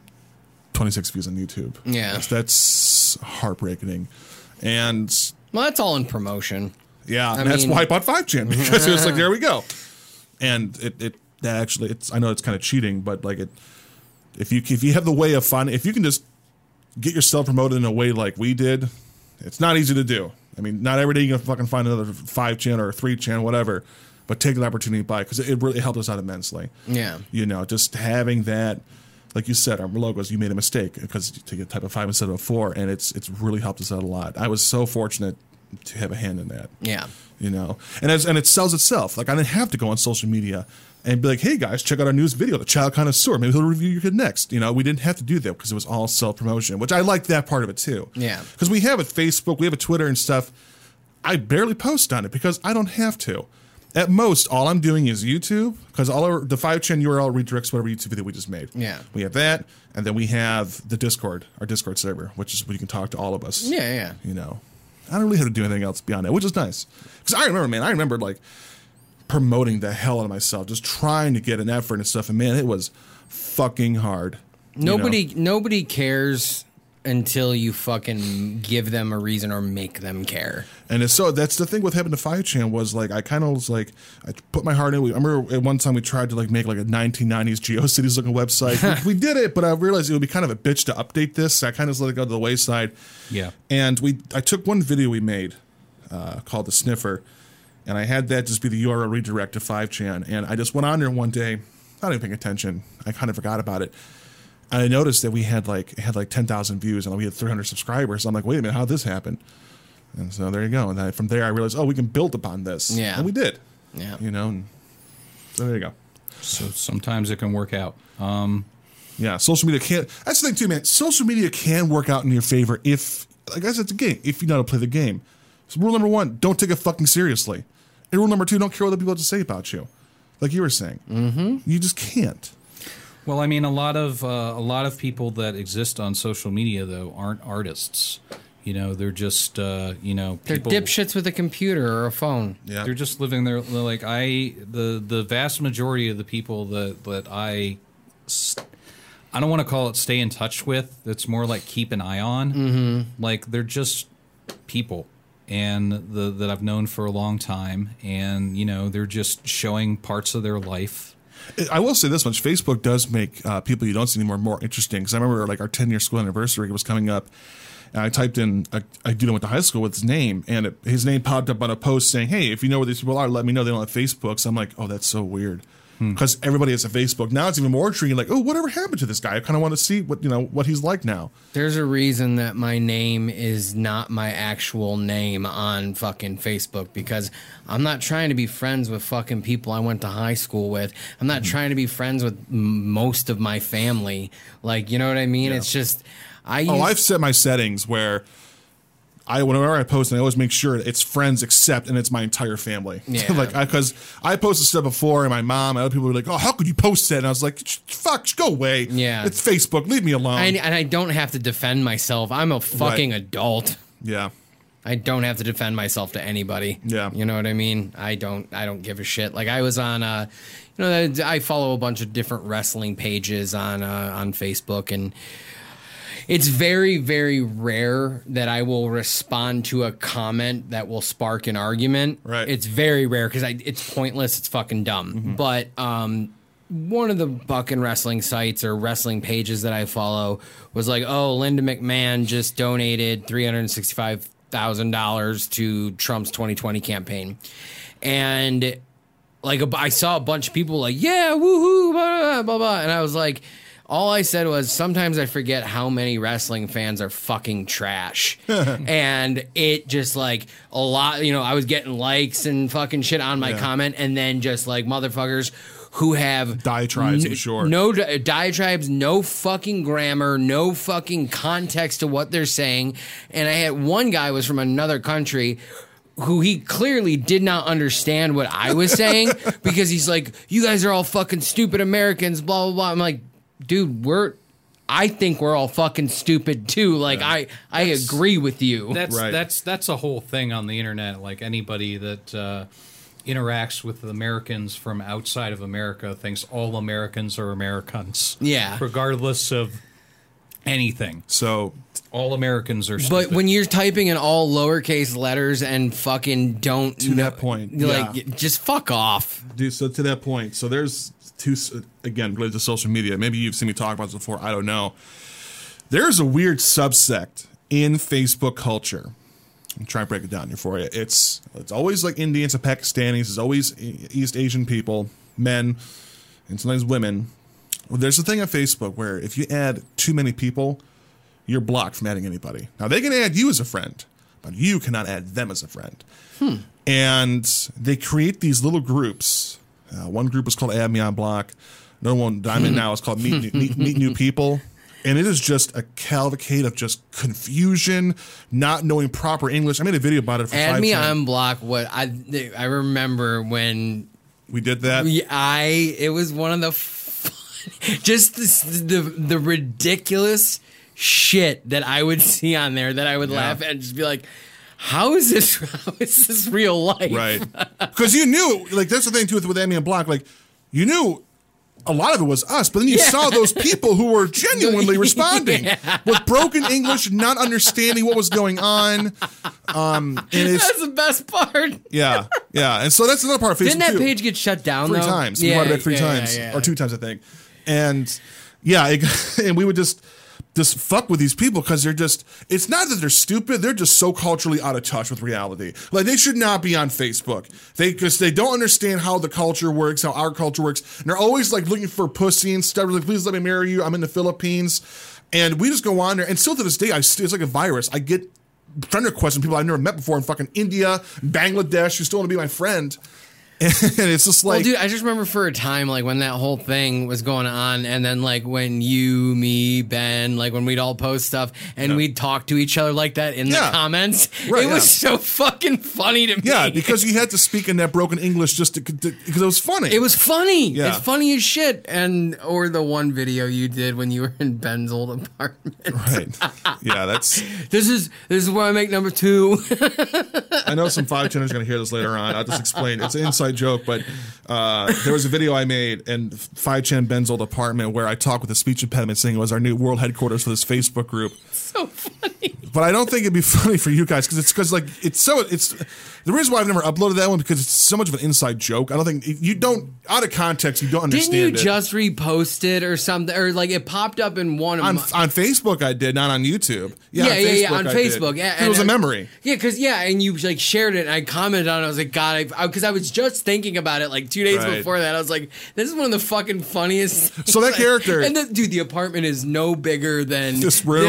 Speaker 6: 26 views on YouTube.
Speaker 5: Yeah.
Speaker 6: That's heartbreaking. And
Speaker 5: well, that's all in promotion.
Speaker 6: Yeah,
Speaker 5: I
Speaker 6: that's
Speaker 5: mean,
Speaker 6: why I bought 5chan, because it was like, there we go. And it actually, it's, I know it's kind of cheating, but like if you have the way of finding, if you can just get yourself promoted in a way like we did, it's not easy to do. I mean, not every day you can fucking find another 5chan or 3chan, whatever, but take the opportunity to buy, because it really helped us out immensely.
Speaker 5: Yeah.
Speaker 6: You know, just having that, like you said, our logos, you made a mistake because to get type of 5 instead of a 4, and it's really helped us out a lot. I was so fortunate to have a hand in that.
Speaker 5: Yeah.
Speaker 6: You know, and it sells itself. Like, I didn't have to go on social media and be like, hey guys, check out our newest video, The Child Connoisseur. Maybe he'll review your kid next. You know, we didn't have to do that because it was all self-promotion, which I liked that part of it too.
Speaker 5: Yeah.
Speaker 6: Because we have a Facebook, we have a Twitter and stuff. I barely post on it because I don't have to. At most, all I'm doing is YouTube, because the 5chan URL redirects whatever YouTube video we just made.
Speaker 5: Yeah.
Speaker 6: We have that, and then we have the Discord, our Discord server, which is where you can talk to all of us.
Speaker 5: Yeah.
Speaker 6: You know, I don't really have to do anything else beyond that, which is nice. Because I remember like promoting the hell out of myself, just trying to get an effort and stuff, and man, it was fucking hard.
Speaker 5: Nobody cares until you fucking give them a reason or make them care.
Speaker 6: And so that's the thing with having the 5chan was like, I kind of was like, I put my heart in. I remember at one time we tried to like make like a 1990s GeoCities looking website. we did it, but I realized it would be kind of a bitch to update this. So I kind of just let it go to the wayside. Yeah. And I took one video we made called The Sniffer, and I had that just be the URL redirect to 5chan. And I just went on there one day, not even paying attention. I kind of forgot about it. And I noticed that it had like 10,000 views and we had 300 subscribers. So I'm like, wait a minute, how did this happen? And so there you go. And then from there, I realized, we can build upon this.
Speaker 5: Yeah.
Speaker 6: And we did.
Speaker 5: Yeah.
Speaker 6: You know, and so there you go.
Speaker 4: So sometimes it can work out.
Speaker 6: Yeah, social media can't. That's the thing, too, man. Social media can work out in your favor if, like I said, it's a game, if you know how to play the game. So rule number 1, don't take it fucking seriously. And rule number 2, don't care what other people have to say about you. Like you were saying. Mm-hmm. You just can't.
Speaker 4: Well, I mean, a lot of people that exist on social media, though, aren't artists. You know, they're just,
Speaker 5: They're
Speaker 4: people,
Speaker 5: dipshits with a computer or a phone.
Speaker 6: Yeah.
Speaker 4: They're just living their, like, the vast majority of the people that I don't want to call it stay in touch with. It's more like keep an eye on. Mm-hmm. Like, they're just people and that I've known for a long time. And, you know, they're just showing parts of their life.
Speaker 6: I will say this much: Facebook does make people you don't see anymore more interesting. Because I remember, like, our 10-year school anniversary was coming up, and I typed in a dude I went to high school with his name, and his name popped up on a post saying, "Hey, if you know where these people are, let me know." They don't have Facebook. So I'm like, "Oh, that's so weird," because everybody has a Facebook now. It's even more intriguing. Like, oh, whatever happened to this guy? I kind of want to see what he's like now.
Speaker 5: There's a reason that my name is not my actual name on fucking Facebook, because I'm not trying to be friends with fucking people I went to high school with. I'm not trying to be friends with most of my family. Like, you know what I mean?
Speaker 6: Yeah.
Speaker 5: It's just
Speaker 6: I've set my settings where whenever I post, I always make sure it's friends except, and it's my entire family.
Speaker 5: Yeah.
Speaker 6: Because I posted stuff before, and my mom and other people were like, "Oh, how could you post that?" And I was like, "Fuck, go away."
Speaker 5: Yeah.
Speaker 6: It's Facebook. Leave me alone.
Speaker 5: and I don't have to defend myself. I'm a fucking adult.
Speaker 6: Yeah.
Speaker 5: I don't have to defend myself to anybody.
Speaker 6: Yeah.
Speaker 5: You know what I mean? I don't give a shit. Like I was on I follow a bunch of different wrestling pages on Facebook, and it's very, very rare that I will respond to a comment that will spark an argument.
Speaker 6: Right.
Speaker 5: It's very rare because it's pointless. It's fucking dumb. But one of the fucking wrestling sites or wrestling pages that I follow was like, oh, Linda McMahon just donated $365,000 to Trump's 2020 campaign. And like I saw a bunch of people like, yeah, woohoo, blah, blah, blah. And I was like, all I said was, sometimes I forget how many wrestling fans are fucking trash. And it just like a lot, I was getting likes and fucking shit on my comment, and then just like motherfuckers who have
Speaker 6: diatribes, I'm sure.
Speaker 5: No diatribes, no fucking grammar, no fucking context to what they're saying. And I had one guy was from another country who he clearly did not understand what I was saying because he's like, you guys are all fucking stupid Americans, blah, blah, blah. I'm like, dude, I think we're all fucking stupid too. Like I agree with you.
Speaker 4: That's a whole thing on the internet. Like anybody that interacts with Americans from outside of America thinks all Americans are Americans.
Speaker 5: Yeah.
Speaker 4: Regardless of anything.
Speaker 6: So
Speaker 4: all Americans are stupid.
Speaker 5: But when you're typing in all lowercase letters and fucking don't
Speaker 6: to that point,
Speaker 5: just fuck off.
Speaker 6: Dude, so to that point, so there's two, again, related to social media. Maybe you've seen me talk about this before. I don't know. There's a weird subsect in Facebook culture. I'm trying to break it down here for you. It's always like Indians and Pakistanis. It's always East Asian people, men, and sometimes women. Well, there's a thing on Facebook where if you add too many people, you're blocked from adding anybody. Now, they can add you as a friend, but you cannot add them as a friend. And they create these little groups. One group is called Add Me on Block. Another one that I'm in now is called Meet New People. And it is just a cavalcade of just confusion, not knowing proper English. I made a video about it for
Speaker 5: Add Me
Speaker 6: 5chan.
Speaker 5: on Block. What I remember when
Speaker 6: we did that.
Speaker 5: It was one of the just the ridiculous shit that I would see on there that I would laugh at and just be like, how is this real life?
Speaker 6: Right. Because you knew, like, that's the thing too with Add Me on Block. Like, you knew a lot of it was us, but then you saw those people who were genuinely responding with broken English, not understanding what was going on. And
Speaker 5: that's the best part.
Speaker 6: Yeah. And so that's another part of Facebook.
Speaker 5: Didn't that
Speaker 6: too.
Speaker 5: page get shut down
Speaker 6: 3
Speaker 5: though?
Speaker 6: times? We wanted it 3 times or 2 times, I think. And and we would just fuck with these people because they're just, it's not that they're stupid, they're just so culturally out of touch with reality. Like, they should not be on Facebook. Because they don't understand how the culture works, how our culture works. And they're always like looking for pussy and stuff. Like, please let me marry you. I'm in the Philippines. And we just go on there. And still to this day, it's like a virus. I get friend requests from people I've never met before in fucking India, Bangladesh, who still want to be my friend. And it's just like,
Speaker 5: well, dude, I just remember for a time, like when that whole thing was going on, and then like when you, me, Ben, like when we'd all post stuff and we'd talk to each other like that in the comments, it was so fucking funny to me.
Speaker 6: Yeah, because you had to speak in that broken English just because it was funny.
Speaker 5: It was funny.
Speaker 6: Yeah.
Speaker 5: It's funny as shit. Or the one video you did when you were in Ben's old apartment.
Speaker 6: Right. Yeah, that's.
Speaker 5: This is where I make number 2.
Speaker 6: I know some 5-10ers are going to hear this later on. I'll just explain. It's an inside joke, but there was a video I made in 5chan Ben's old apartment where I talked with a speech impediment saying it was our new world headquarters for this Facebook group.
Speaker 5: So funny.
Speaker 6: But I don't think it'd be funny for you guys because it's the reason why I've never uploaded that one because it's so much of an inside joke. I don't think you don't out of context you don't understand.
Speaker 5: Didn't you
Speaker 6: it.
Speaker 5: just repost it or something, or like it popped up in one of
Speaker 6: on Facebook? I did, not on YouTube.
Speaker 5: Yeah, on Facebook. Yeah,
Speaker 6: it was a memory.
Speaker 5: Yeah, because and you like shared it, and I commented on it. I was like, God, because I was just thinking about it like 2 days before that. I was like, this is one of the fucking funniest things.
Speaker 6: So that character,
Speaker 5: and the apartment is no bigger than
Speaker 6: this room.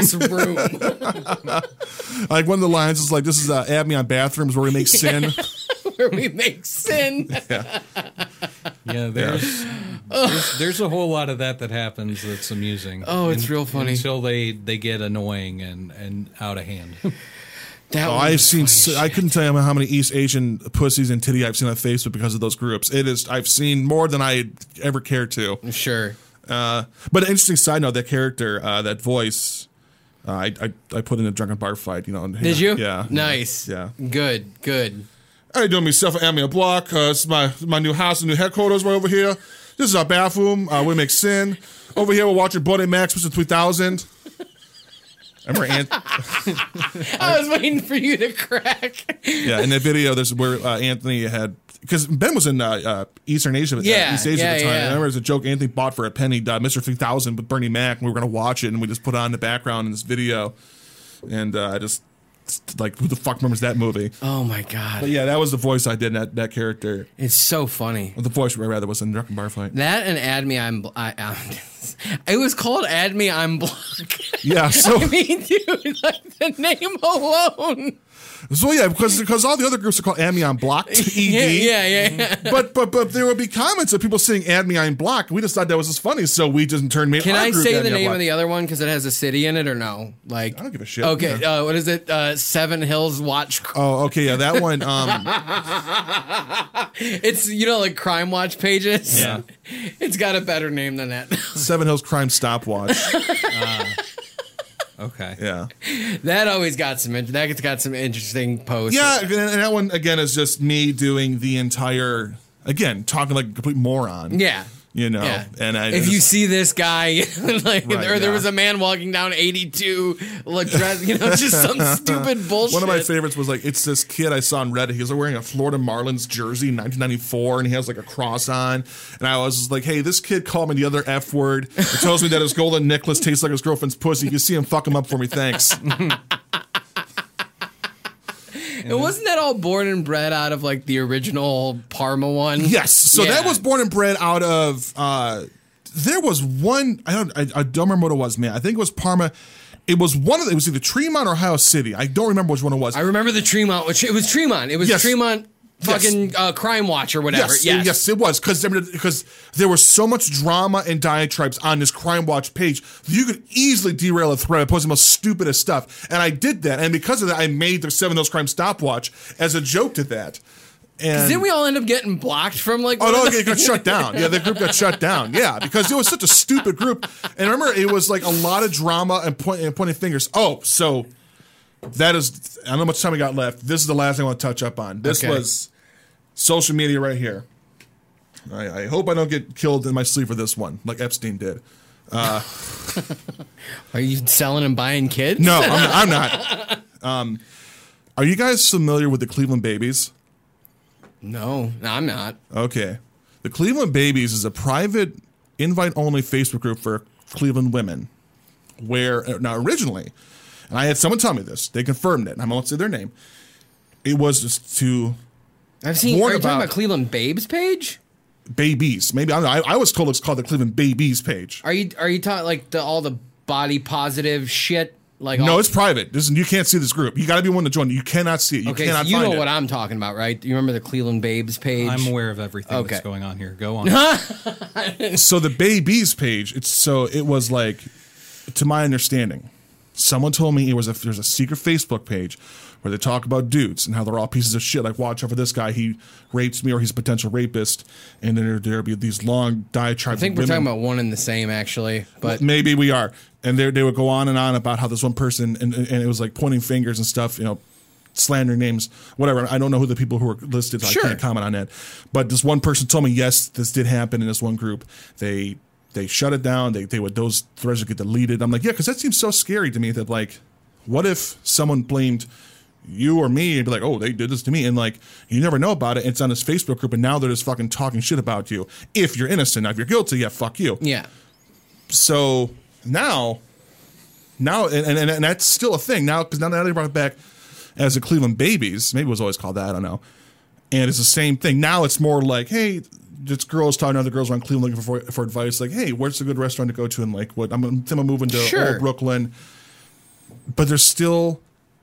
Speaker 6: Like one of the lines is like, "This is Add Me on Bathrooms where we make sin."
Speaker 5: Where we make sin.
Speaker 4: Yeah, there's a whole lot of that happens that's amusing.
Speaker 5: Oh, it's real funny.
Speaker 4: Until they get annoying and out of hand.
Speaker 6: I've seen. I couldn't tell you how many East Asian pussies and titty I've seen on Facebook because of those groups. I've seen more than I ever cared to.
Speaker 5: Sure.
Speaker 6: But an interesting side note: that character, that voice, I put in a drunken bar fight. You know.
Speaker 5: Did you?
Speaker 6: Yeah.
Speaker 5: Nice.
Speaker 6: Yeah.
Speaker 5: Good.
Speaker 6: How you doing, myself? I'm a block. It's my new house and new headquarters right over here. This is our bathroom. We make sin. Over here, we're watching Buddy Max, Mr. 3000. I remember
Speaker 5: I was waiting for you to crack.
Speaker 6: Yeah, in that video, there's where Anthony had, because Ben was in Eastern Asia, East Asia at the time. I remember there's a joke Anthony bought for a penny, Mr. 3000 with Bernie Mac, and we were going to watch it, and we just put it on in the background in this video. And I just, like, who the fuck remembers that movie?
Speaker 5: Oh my god!
Speaker 6: But yeah, that was the voice I did in that character.
Speaker 5: It's so funny.
Speaker 6: Well, the voice rather was in Drunken Bar Fight.
Speaker 5: That and Add Me, it was called Add Me, I'm Block.
Speaker 6: Yeah, so
Speaker 5: I mean, dude, like the name alone.
Speaker 6: So yeah, because all the other groups are called Add Me on Blocked. ED.
Speaker 5: Yeah.
Speaker 6: But there would be comments of people saying Add Me on Blocked. We just thought that was just funny, so we just made.
Speaker 5: Can
Speaker 6: our
Speaker 5: I
Speaker 6: group
Speaker 5: say
Speaker 6: Add
Speaker 5: the
Speaker 6: Me on
Speaker 5: name of
Speaker 6: Blocked.
Speaker 5: the other one because it has a city in it or no? Like
Speaker 6: I don't give a shit.
Speaker 5: Okay,
Speaker 6: Yeah.
Speaker 5: what is it? Seven Hills Watch.
Speaker 6: Oh, okay, yeah, that one.
Speaker 5: It's like Crime Watch pages.
Speaker 4: Yeah.
Speaker 5: It's got a better name than that.
Speaker 6: Seven Hills Crime Stopwatch.
Speaker 4: Okay.
Speaker 6: Yeah.
Speaker 5: That always got some. That got some interesting posts.
Speaker 6: Yeah, and that one again is just me doing the entire talking like a complete moron.
Speaker 5: Yeah.
Speaker 6: Yeah. And
Speaker 5: if you see this guy, there was
Speaker 6: yeah.
Speaker 5: a man walking down 82, dressed, just some stupid bullshit.
Speaker 6: One of my favorites was like, it's this kid I saw on Reddit. He was wearing a Florida Marlins jersey in 1994, and he has like a cross on. And I was just like, hey, this kid called me the other F word. It tells me that his golden necklace tastes like his girlfriend's pussy. You can see him fuck him up for me. Thanks.
Speaker 5: And wasn't that all born and bred out of like the original Parma one?
Speaker 6: Yes. So
Speaker 5: Yeah.
Speaker 6: that was born and bred out of. There was one. I don't remember what it was, man. I think it was Parma. It was one of the. It was either Tremont or Ohio City. I don't remember which one it was.
Speaker 5: I remember the Tremont, it was Tremont. It was
Speaker 6: Yes.
Speaker 5: Tremont fucking
Speaker 6: Yes.
Speaker 5: Crime Watch or whatever.
Speaker 6: Yes, it was because there was so much drama and diatribes on this Crime Watch page that you could easily derail a thread by posting the most stupidest stuff. And I did that, and because of that, I made the Seven Hills Crime Stopwatch as a joke to that. And
Speaker 5: Didn't we all end up getting blocked from like?
Speaker 6: Oh no, it got shut down. Yeah, the group got shut down. Yeah, because it was such a stupid group. And remember, it was like a lot of drama and pointing fingers. Oh, so that is. I don't know how much time we got left. This is the last thing I want to touch up on. This
Speaker 5: Okay.
Speaker 6: was social media right here. I hope I don't get killed in my sleep for this one, like Epstein did.
Speaker 5: Are you selling and buying kids?
Speaker 6: No, I'm not. Are you guys familiar with the Cleveland Babies?
Speaker 5: No, I'm not.
Speaker 6: Okay. The Cleveland Babies is a private, invite-only Facebook group for Cleveland women. Where, now originally, and I had someone tell me this, they confirmed it, and I won't say their name. It was just to
Speaker 5: I've seen.
Speaker 6: Warn
Speaker 5: Are you talking
Speaker 6: about-
Speaker 5: about Cleveland Babes page?
Speaker 6: babies. Maybe, I was told it's called the Cleveland Babies page.
Speaker 5: Are you talking like all the body positive shit? Like
Speaker 6: No,
Speaker 5: all,
Speaker 6: it's private. You can't see this group. You got to be one to join. You cannot see it. You
Speaker 5: okay.
Speaker 6: cannot
Speaker 5: So you
Speaker 6: find
Speaker 5: know
Speaker 6: it.
Speaker 5: what I'm talking about, right? You remember the Cleveland Babes page?
Speaker 4: I'm aware of everything
Speaker 5: Okay.
Speaker 4: that's going on here. Go on.
Speaker 6: So the babies page, it was like, to my understanding, someone told me there's a secret Facebook page where they talk about dudes and how they're all pieces of shit. Like, watch out for this guy, he rapes me, or he's a potential rapist. And then there'll be these long diatribes.
Speaker 5: I think we're talking about one and the same, actually. But
Speaker 6: Maybe we are. And they would go on and on about how this one person, and it was like pointing fingers and stuff, slandering names, whatever. I don't know who the people who were listed, so
Speaker 5: Sure.
Speaker 6: I can't comment on that. But this one person told me, yes, this did happen in this one group. They shut it down. Those threads would get deleted. I'm like, yeah, because that seems so scary to me that, like, what if someone blamed you or me and be like, oh, they did this to me, and like, you never know about it. It's on this Facebook group, and now they're just fucking talking shit about you. If you're innocent, now if you're guilty, yeah, fuck you.
Speaker 5: yeah,
Speaker 6: So now, and that's still a thing now, because now they brought it back as the Cleveland Babies. Maybe it was always called that. I don't know. And it's the same thing. Now it's more like, hey, this girl's talking to other girls around Cleveland looking for advice. Like, hey, where's a good restaurant to go to? And like, what? I'm moving to
Speaker 5: Sure.
Speaker 6: Old Brooklyn. But there's still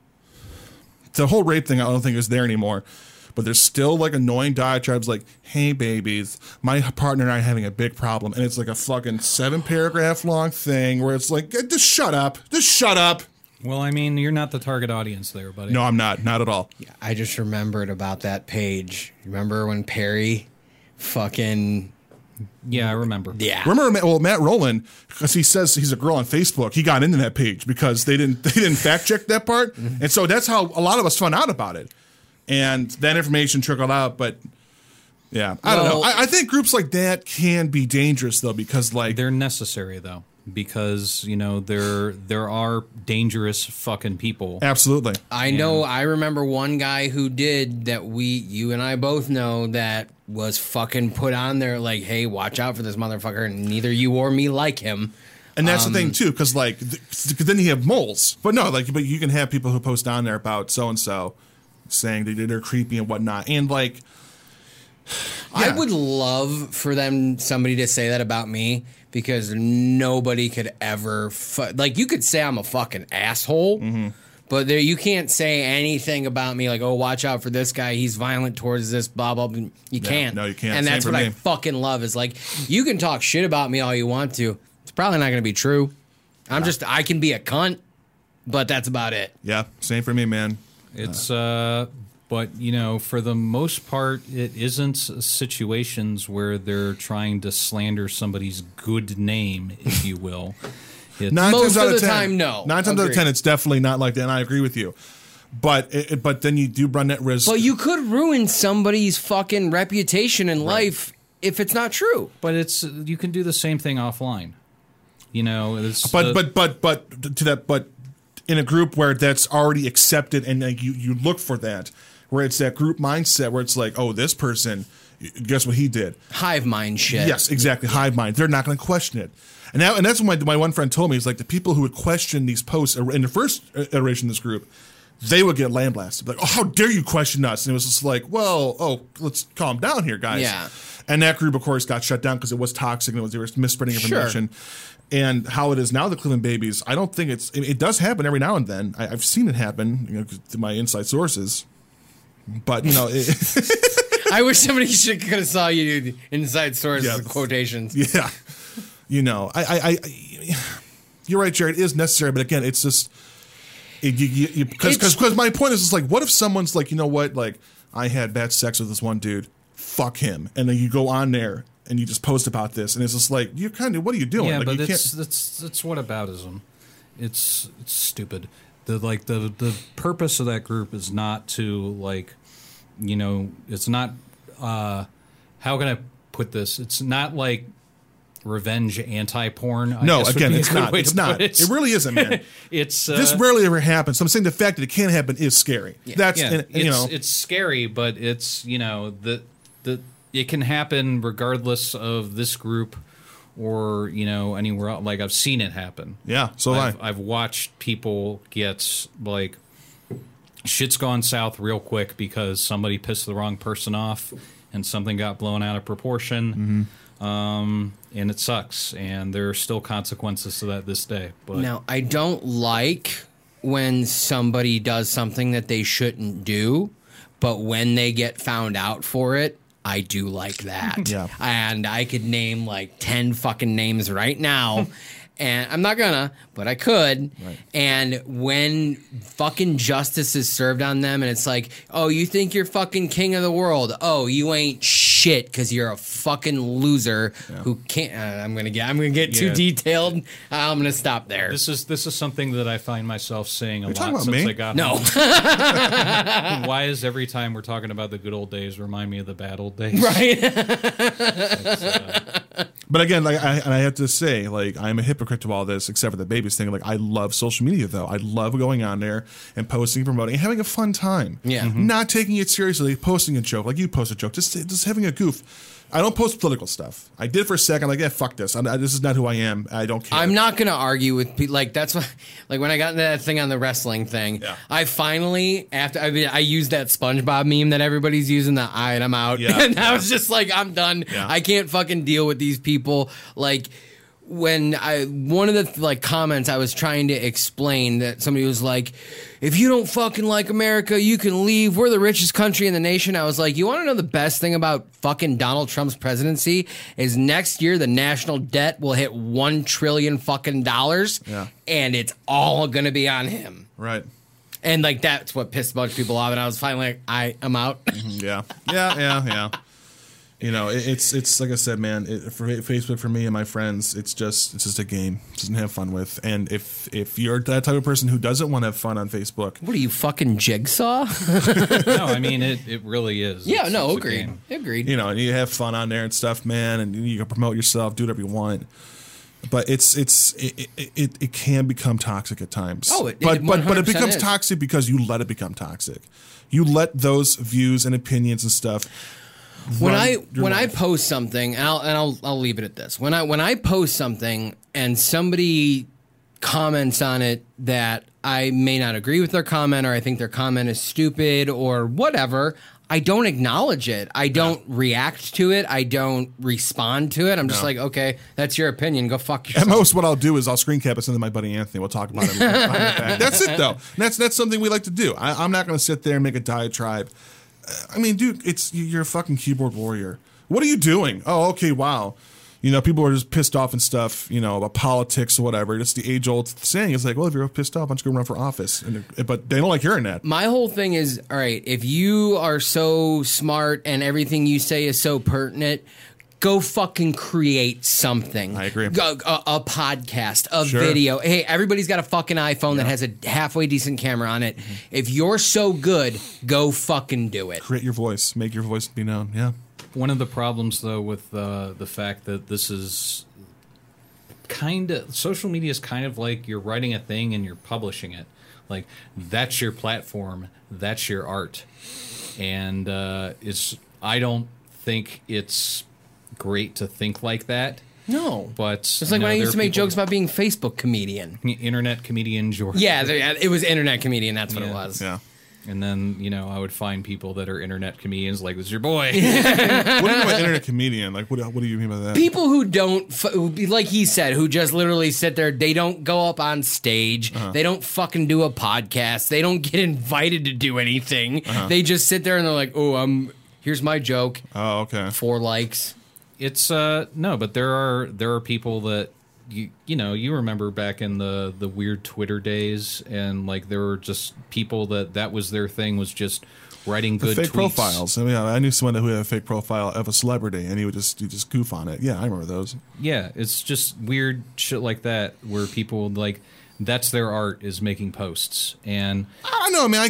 Speaker 6: the whole rape thing. I don't think is there anymore. But there's still like annoying diatribes like, hey, babies, my partner and I are having a big problem. And it's like a fucking 7-paragraph long thing where it's like, just shut up. Just shut up.
Speaker 4: Well, I mean, you're not the target audience there, buddy.
Speaker 6: No, I'm not. Not at all.
Speaker 5: I just remembered about that page. Remember when Perry fucking
Speaker 4: Yeah, I remember.
Speaker 5: Yeah.
Speaker 6: Remember, Matt Rowland, because he says he's a girl on Facebook, he got into that page because they didn't fact check that part, and so that's how a lot of us found out about it, and that information trickled out. But yeah, I don't know. I think groups like that can be dangerous though, because like
Speaker 4: They're necessary though, because there are dangerous fucking people.
Speaker 6: absolutely.
Speaker 5: I know. I remember one guy who did that. You and I both know that was fucking put on there. Like, hey, watch out for this motherfucker. And neither you or me like him.
Speaker 6: And that's the thing too, because like then you have moles, but you can have people who post on there about so and so saying they're creepy and whatnot, and like.
Speaker 5: I
Speaker 6: Yeah.
Speaker 5: would love for somebody to say that about me, because nobody could ever like, you could say I'm a fucking asshole, but you can't say anything about me like, oh, watch out for this guy, he's violent towards this, blah blah blah. You can't.
Speaker 6: no, you can't.
Speaker 5: And
Speaker 6: Same
Speaker 5: that's
Speaker 6: for
Speaker 5: what
Speaker 6: me.
Speaker 5: I fucking love, is like, you can talk shit about me all you want to, it's probably not going to be true. I can be a cunt, but that's about it.
Speaker 6: Yeah, same for me, man.
Speaker 4: It's but for the most part, it isn't situations where they're trying to slander somebody's good name, if you will. It's,
Speaker 5: Most of the time, no.
Speaker 6: 9 times out of
Speaker 5: Agreed.
Speaker 6: 10, it's definitely not like that, and I agree with you. But but then you do run that risk.
Speaker 5: But you could ruin somebody's fucking reputation in life if it's not true.
Speaker 4: but you can do the same thing offline. It's
Speaker 6: But in a group where that's already accepted, and like, you look for that, where it's that group mindset where it's like, oh, this person, guess what he did?
Speaker 5: Hive mind shit.
Speaker 6: Yes, exactly. Hive mind. They're not going to question it. And that's what my one friend told me, is like the people who would question these posts in the first iteration of this group, they would get lambasted. Like, oh, how dare you question us? And it was just like, well, let's calm down here, guys.
Speaker 5: Yeah.
Speaker 6: And that group, of course, got shut down because it was toxic and they were misspreading
Speaker 5: Sure.
Speaker 6: information. And how it is now, the Cleveland Babies, I don't think it does happen every now and then. I've seen it happen, through my inside sources. But,
Speaker 5: I wish somebody could have saw you do inside sources
Speaker 6: Yeah.
Speaker 5: quotations.
Speaker 6: yeah. I you're right, Jared. It is necessary, but again, it's just because my point is just like, what if someone's like, you know what, like I had bad sex with this one dude, fuck him, and then you go on there and you just post about this, and it's just like, you kind of, what are you doing?
Speaker 4: yeah,
Speaker 6: like,
Speaker 4: but
Speaker 6: you
Speaker 4: that's whataboutism. It's stupid. The purpose of that group is not to it's not how can I put this? It's not like revenge anti-porn.
Speaker 6: No, again, it's not. It's not. It really isn't, man.
Speaker 4: It's
Speaker 6: this rarely ever happens. So I'm saying the fact that it can happen is scary. That's
Speaker 4: it's scary, but it's the it can happen regardless of this group or anywhere else. Like, I've seen it happen.
Speaker 6: Yeah, so have I.
Speaker 4: I've watched people get like shit's gone south real quick because somebody pissed the wrong person off and something got blown out of proportion. And it sucks, and there are still consequences to that this day. But
Speaker 5: Now, I don't like when somebody does something that they shouldn't do, but when they get found out for it, I do like that.
Speaker 6: Yeah.
Speaker 5: And I could name like 10 fucking names right now. And I'm not gonna, but I could.
Speaker 6: Right.
Speaker 5: And when fucking justice is served on them, and it's like, oh, you think you're fucking king of the world? Oh, you ain't shit because you're a fucking loser who can't. I'm gonna get too
Speaker 4: Yeah.
Speaker 5: detailed. I'm gonna stop there.
Speaker 4: this is something that I find myself saying a
Speaker 6: talking
Speaker 4: lot
Speaker 6: about
Speaker 4: since
Speaker 6: me?
Speaker 4: I got
Speaker 5: No.
Speaker 4: home. Why is every time we're talking about the good old days remind me of the bad old days?
Speaker 5: Right.
Speaker 6: But again, like I have to say, like, I'm a hypocrite to all this, except for the babies thing. Like, I love social media, though. I love going on there and posting, promoting, and having a fun time.
Speaker 5: Yeah.
Speaker 6: Not taking it seriously, posting a joke, like you post a joke, just having a goof. I don't post political stuff. I did for a second. Like, yeah, fuck this. This is not who I am. I don't care.
Speaker 5: I'm not gonna argue with people. Like, that's why. Like, when I got into that thing on the wrestling thing,
Speaker 6: Yeah.
Speaker 5: I finally I used that SpongeBob meme that everybody's using. That I'm out,
Speaker 6: Yeah.
Speaker 5: and I was just like, I'm done.
Speaker 6: Yeah.
Speaker 5: I can't fucking deal with these people. Like, when one of the like comments I was trying to explain that somebody was like, if you don't fucking like America, you can leave. We're the richest country in the nation. I was like, you want to know the best thing about fucking Donald Trump's presidency is next year the national debt will hit $1 trillion fucking dollars,
Speaker 6: Yeah.
Speaker 5: and it's all gonna be on him.
Speaker 6: Right.
Speaker 5: And like, that's what pissed a bunch of people off. And I was finally like, I'm out.
Speaker 6: Yeah. Yeah. You know, it's like I said, man. For Facebook, for me and my friends, it's just a game. It doesn't have fun with. And if you're that type of person who doesn't want to have fun on Facebook,
Speaker 5: What are you, fucking Jigsaw?
Speaker 4: No, I mean it really is.
Speaker 5: Yeah,
Speaker 4: It's
Speaker 5: no,
Speaker 4: a
Speaker 5: agreed.
Speaker 4: game.
Speaker 5: Agreed.
Speaker 6: you know, and you have fun on there and stuff, man, and you can promote yourself, do whatever you want. But it can become toxic at times.
Speaker 5: Oh, it
Speaker 6: but it
Speaker 5: 100%
Speaker 6: becomes
Speaker 5: is.
Speaker 6: toxic because you let it become toxic. You let those views and opinions and stuff.
Speaker 5: When
Speaker 6: run
Speaker 5: I
Speaker 6: your life.
Speaker 5: post something, and I'll leave it at this. When I post something and somebody comments on it that I may not agree with their comment, or I think their comment is stupid or whatever, I don't acknowledge it. I don't react to it. I don't respond to it. I'm just like, okay, that's your opinion. Go fuck yourself.
Speaker 6: At most, what I'll do is I'll screen cap it, send it to my buddy Anthony. We'll talk about it. behind the back. That's it, though. That's something we like to do. I'm not going to sit there and make a diatribe. I mean, dude, you're a fucking keyboard warrior. What are you doing? Oh, okay, wow. You know, people are just pissed off and stuff, you know, about politics or whatever. It's the age-old saying. It's like, well, if you're pissed off, why don't you go run for office? But they don't like hearing that.
Speaker 5: My whole thing is, all right, if you are so smart and everything you say is so pertinent, go fucking create something.
Speaker 6: I agree.
Speaker 5: A podcast, a
Speaker 6: Sure.
Speaker 5: video. Hey, everybody's got a fucking iPhone that has a halfway decent camera on it. If you're so good, go fucking do it.
Speaker 6: Create your voice. Make your voice be known. Yeah.
Speaker 4: One of the problems, though, with the fact that this is social media is kind of like you're writing a thing and you're publishing it. Like, that's your platform, that's your art. And I don't think it's great to think like that.
Speaker 5: No.
Speaker 4: But
Speaker 5: It's like when I used to make jokes about being Facebook comedian.
Speaker 4: Internet comedian George.
Speaker 5: Yeah, it was internet comedian. That's what it was.
Speaker 6: Yeah.
Speaker 4: And then, I would find people that are internet comedians like, this is your boy.
Speaker 6: What do you mean by internet comedian? Like, what do you mean by that?
Speaker 5: People who don't, like he said, who just literally sit there, they don't go up on stage, they don't fucking do a podcast, they don't get invited to do anything. They just sit there and they're like, oh, here's my joke,
Speaker 6: Oh, okay.
Speaker 5: 4 likes.
Speaker 4: It's no, but there are people that you remember back in the weird Twitter days, and like there were just people that was their thing, was just writing good
Speaker 6: Fake
Speaker 4: tweets.
Speaker 6: profiles. I mean, I knew someone who had a fake profile of a celebrity, and he would just goof on it. Yeah, I remember those.
Speaker 4: Yeah, it's just weird shit like that where people like that's their art, is making posts. And
Speaker 6: I don't know, man.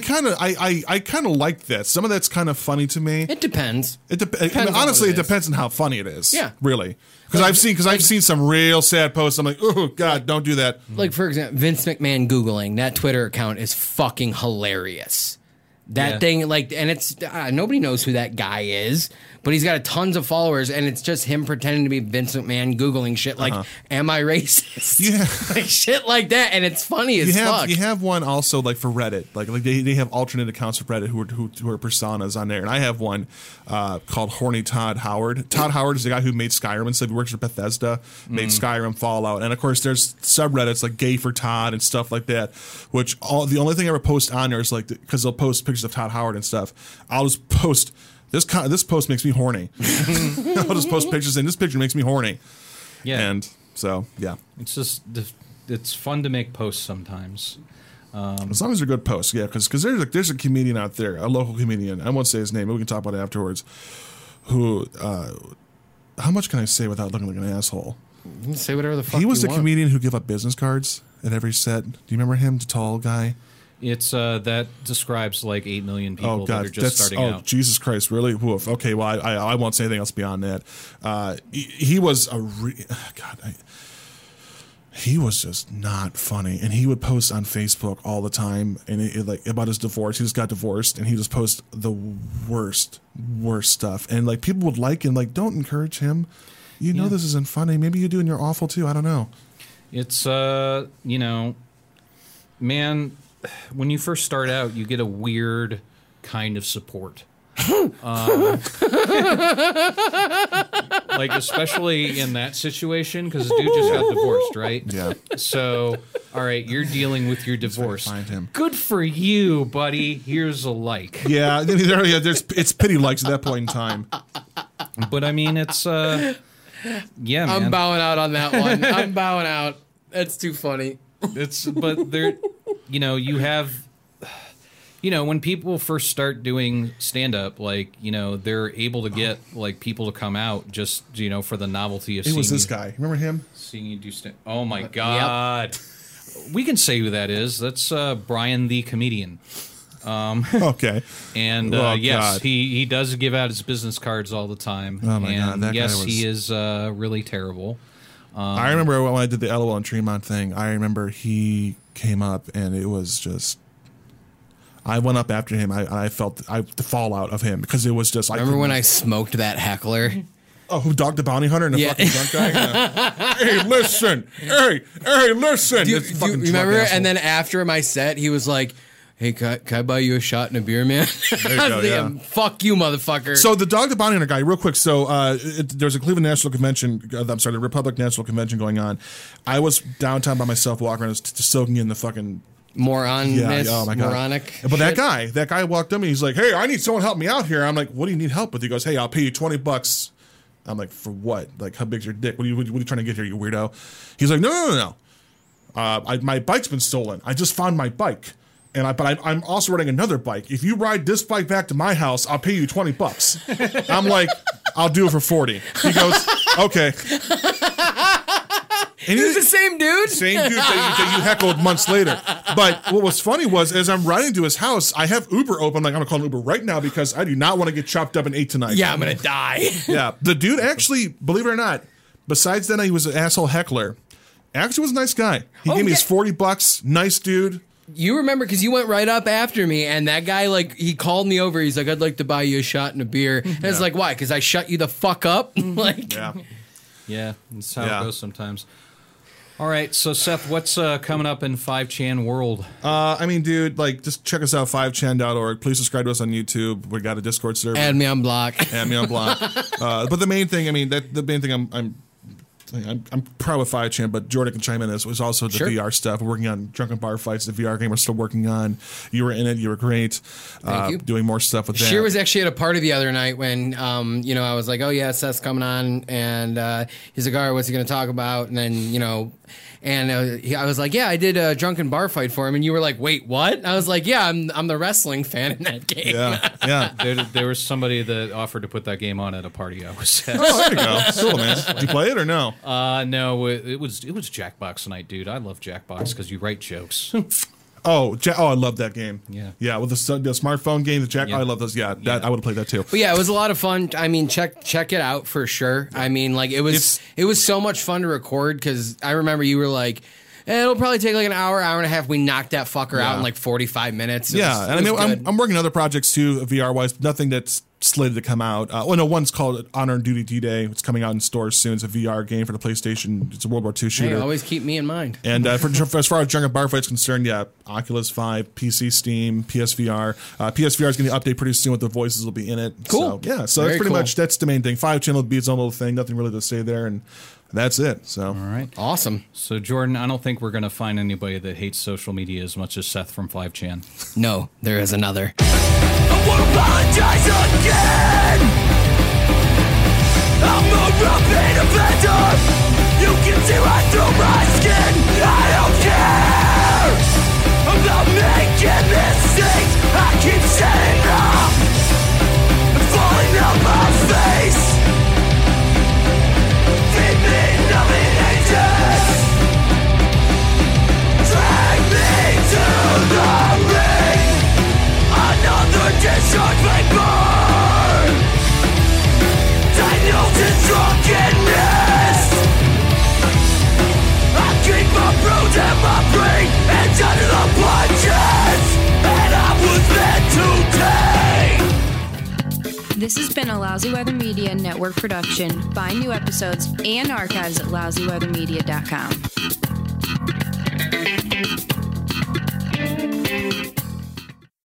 Speaker 6: I kind of like that. Some of that's kind of funny to me.
Speaker 5: It depends.
Speaker 6: Depends.
Speaker 5: on
Speaker 6: Honestly,
Speaker 5: what
Speaker 6: it
Speaker 5: it is.
Speaker 6: depends on how funny it is.
Speaker 5: Yeah.
Speaker 6: really. Because I've seen some real sad posts. I'm like, oh god, don't do that.
Speaker 5: Like, for example, Vince McMahon Googling, that Twitter account is fucking hilarious. That
Speaker 4: Yeah.
Speaker 5: thing, like, and it's, nobody knows who that guy is, but he's got tons of followers, and it's just him pretending to be Vince McMahon Googling shit like, am I racist?
Speaker 6: Yeah.
Speaker 5: Like, shit like that, and it's funny as fuck.
Speaker 6: You have one also like for Reddit, like they have alternate accounts for Reddit who are personas on there, and I have one called Horny Todd Howard. Todd Howard is the guy who made Skyrim and stuff. He works for Bethesda, made Skyrim, Fallout, and of course there's subreddits like Gay for Todd and stuff like that. Which the only thing I ever post on there is like because they'll post pictures of Todd Howard and stuff. I'll just post this post makes me horny. I'll just post pictures and this picture makes me horny.
Speaker 4: yeah,
Speaker 6: And so yeah.
Speaker 4: it's just it's fun to make posts sometimes.
Speaker 6: As long as they're good posts, yeah, because there's a comedian out there, a local comedian. I won't say his name, but we can talk about it afterwards. Who, how much can I say without looking like an asshole?
Speaker 5: You can say whatever the fuck
Speaker 6: He was
Speaker 5: you
Speaker 6: the
Speaker 5: want.
Speaker 6: comedian who gave up business cards at every set. Do you remember him, the tall guy?
Speaker 4: It's that describes like 8 million people
Speaker 6: Oh
Speaker 4: that are
Speaker 6: God,
Speaker 4: just starting out.
Speaker 6: Jesus Christ, really? Woof. Okay, well I won't say anything else beyond that. He was he was just not funny, and he would post on Facebook all the time, and it like about his divorce. He just got divorced, and he just post the worst stuff, and like people would like and like, don't encourage him. You know this isn't funny. Maybe you do, and you're awful too. I don't know.
Speaker 4: It's man, when you first start out, you get a weird kind of support. Like especially in that situation, because dude just got divorced, right?
Speaker 6: Yeah.
Speaker 4: So, all right, you're dealing with your divorce.
Speaker 6: Find him.
Speaker 4: Good for you, buddy. Here's a like.
Speaker 6: Yeah, it's pity likes at that point in time.
Speaker 4: But I mean, it's yeah, man.
Speaker 5: I'm bowing out on that one. I'm bowing out. That's too funny.
Speaker 4: It's but there, you have when people first start doing stand-up, like, they're able to get, like, people to come out just, for the novelty of
Speaker 6: It
Speaker 4: seeing
Speaker 6: was this
Speaker 4: you,
Speaker 6: guy. Remember him?
Speaker 4: seeing you do stand. Oh, my God. We can say who that is. That's Brian the Comedian.
Speaker 6: Okay.
Speaker 4: And
Speaker 6: Oh,
Speaker 4: yes,
Speaker 6: God.
Speaker 4: he does give out his business cards all the time.
Speaker 6: Oh, my God,
Speaker 4: and
Speaker 6: that guy
Speaker 4: yes,
Speaker 6: was-
Speaker 4: he is really terrible.
Speaker 6: I remember when I did the LOL and Tremont thing, I remember he came up and it was just... I went up after him. I felt the fallout of him because it was just...
Speaker 5: Remember when I smoked that heckler?
Speaker 6: Oh, who Dog the Bounty Hunter and the
Speaker 5: Yeah.
Speaker 6: fucking drunk guy? Yeah. Hey, listen! Hey, listen!
Speaker 5: Do you
Speaker 6: This fucking drunk
Speaker 5: remember?
Speaker 6: asshole.
Speaker 5: And then after my set, he was like, "Hey, can I buy you a shot and a beer, man?"
Speaker 6: There you
Speaker 5: I
Speaker 6: go,
Speaker 5: was thinking,
Speaker 6: yeah.
Speaker 5: fuck you, motherfucker.
Speaker 6: So the Dog the Bounty Hunter guy, real quick. So there's a Cleveland National Convention. The Republic National Convention going on. I was downtown by myself, walking around, just soaking in the fucking...
Speaker 5: moron, miss,
Speaker 6: oh my God.
Speaker 5: moronic.
Speaker 6: But
Speaker 5: shit.
Speaker 6: that guy walked up to me. He's like, "Hey, I need someone to help me out here." I'm like, "What do you need help with?" He goes, "Hey, I'll pay you $20." I'm like, "For what? Like, how big's your dick? What are you trying to get here, you weirdo?" He's like, No. My bike's been stolen. I just found my bike, but I'm also riding another bike. If you ride this bike back to my house, I'll pay you $20. I'm like, "I'll do it for $40." He goes, "Okay." And
Speaker 5: It was the same dude.
Speaker 6: same dude that you heckled months later. But what was funny was, as I'm riding to his house, I have Uber open. I'm like, I'm going to call an Uber right now because I do not want to get chopped up and ate tonight.
Speaker 5: Yeah, I'm gonna die.
Speaker 6: Yeah. The dude actually, believe it or not, besides that he was an asshole heckler, actually was a nice guy. He gave me his $40. Nice dude.
Speaker 5: You remember because you went right up after me, and that guy, like, he called me over. He's like, "I'd like to buy you a shot and a beer." And it's like, why? Because I shut you the fuck up? Like,
Speaker 6: Yeah.
Speaker 4: Yeah, that's how
Speaker 6: Yeah.
Speaker 4: it goes sometimes. All right, so Seth, what's coming up in 5chan world?
Speaker 6: I mean, dude, like, just check us out, 5chan.org. Please subscribe to us on YouTube. We got a Discord server.
Speaker 5: add me on block.
Speaker 6: Add me on block. But the main thing, I mean, the main thing I'm proud of 5chan, but Jordan can chime in. This was also the
Speaker 5: Sure.
Speaker 6: VR stuff. We're working on Drunken Bar Fights, the VR game we're still working on. You were in it. You were great.
Speaker 5: Thank you.
Speaker 6: Doing more stuff with that.
Speaker 5: Sheer was actually at a party the other night when, I was like, "Oh yeah, Seth's coming on," and he's like, "All right, what's he going to talk about?" And then, I was like, "Yeah, I did a drunken bar fight for him," and you were like, "Wait, what?" And I was like, "Yeah, I'm the wrestling fan in that game."
Speaker 6: Yeah.
Speaker 4: There was somebody that offered to put that game on at a party I was at.
Speaker 6: Oh, there you go. Cool, man. Did you play it or no?
Speaker 4: No, it was Jackbox night, dude. I love Jackbox because you write jokes.
Speaker 6: Oh, I love that game.
Speaker 4: Yeah.
Speaker 6: With the smartphone game, the Jack.
Speaker 4: Yeah.
Speaker 6: I love those. Yeah, I would have played that too.
Speaker 5: But yeah, it was a lot of fun. I mean, check it out for sure. I mean, like it was so much fun to record because I remember you were like, "It'll probably take like an hour and a half." We knocked that fucker out in like 45 minutes. It was-
Speaker 6: And
Speaker 5: it
Speaker 6: I mean,
Speaker 5: was good.
Speaker 6: I'm working on other projects too, VR wise. Nothing that's slated to come out. One's called Honor and Duty D-Day. It's coming out in stores soon. It's a VR game for the PlayStation. It's a World War II shooter.
Speaker 5: Hey, always keep me in mind.
Speaker 6: And for as far as Drunken Bar Fight's concerned, yeah, Oculus 5, PC, Steam, PSVR. PSVR is going to update pretty soon with the voices will be in it.
Speaker 5: Cool.
Speaker 6: So, yeah, so
Speaker 5: Very
Speaker 6: that's pretty
Speaker 5: cool.
Speaker 6: much, that's the main thing. 5chan will be its own little thing. Nothing really to say there. And that's it. So,
Speaker 4: All right.
Speaker 5: Awesome.
Speaker 4: So, Jordan, I don't think we're going to find anybody that hates social media as much as Seth from 5chan.
Speaker 5: No, there is another.
Speaker 2: I won't apologize again. I'm a repeat offender. You can see right through my skin. I don't care about making mistakes. I keep setting up and falling on my face. Feed me nothing ages. Drag me to the ring. Another discharge may burn. Diagnosis drunkenness. I keep my bruise and my brain and under the punches. And I was meant to take.
Speaker 7: This has been a Lousy Weather Media Network production. Find new episodes and archives at lousyweathermedia.com.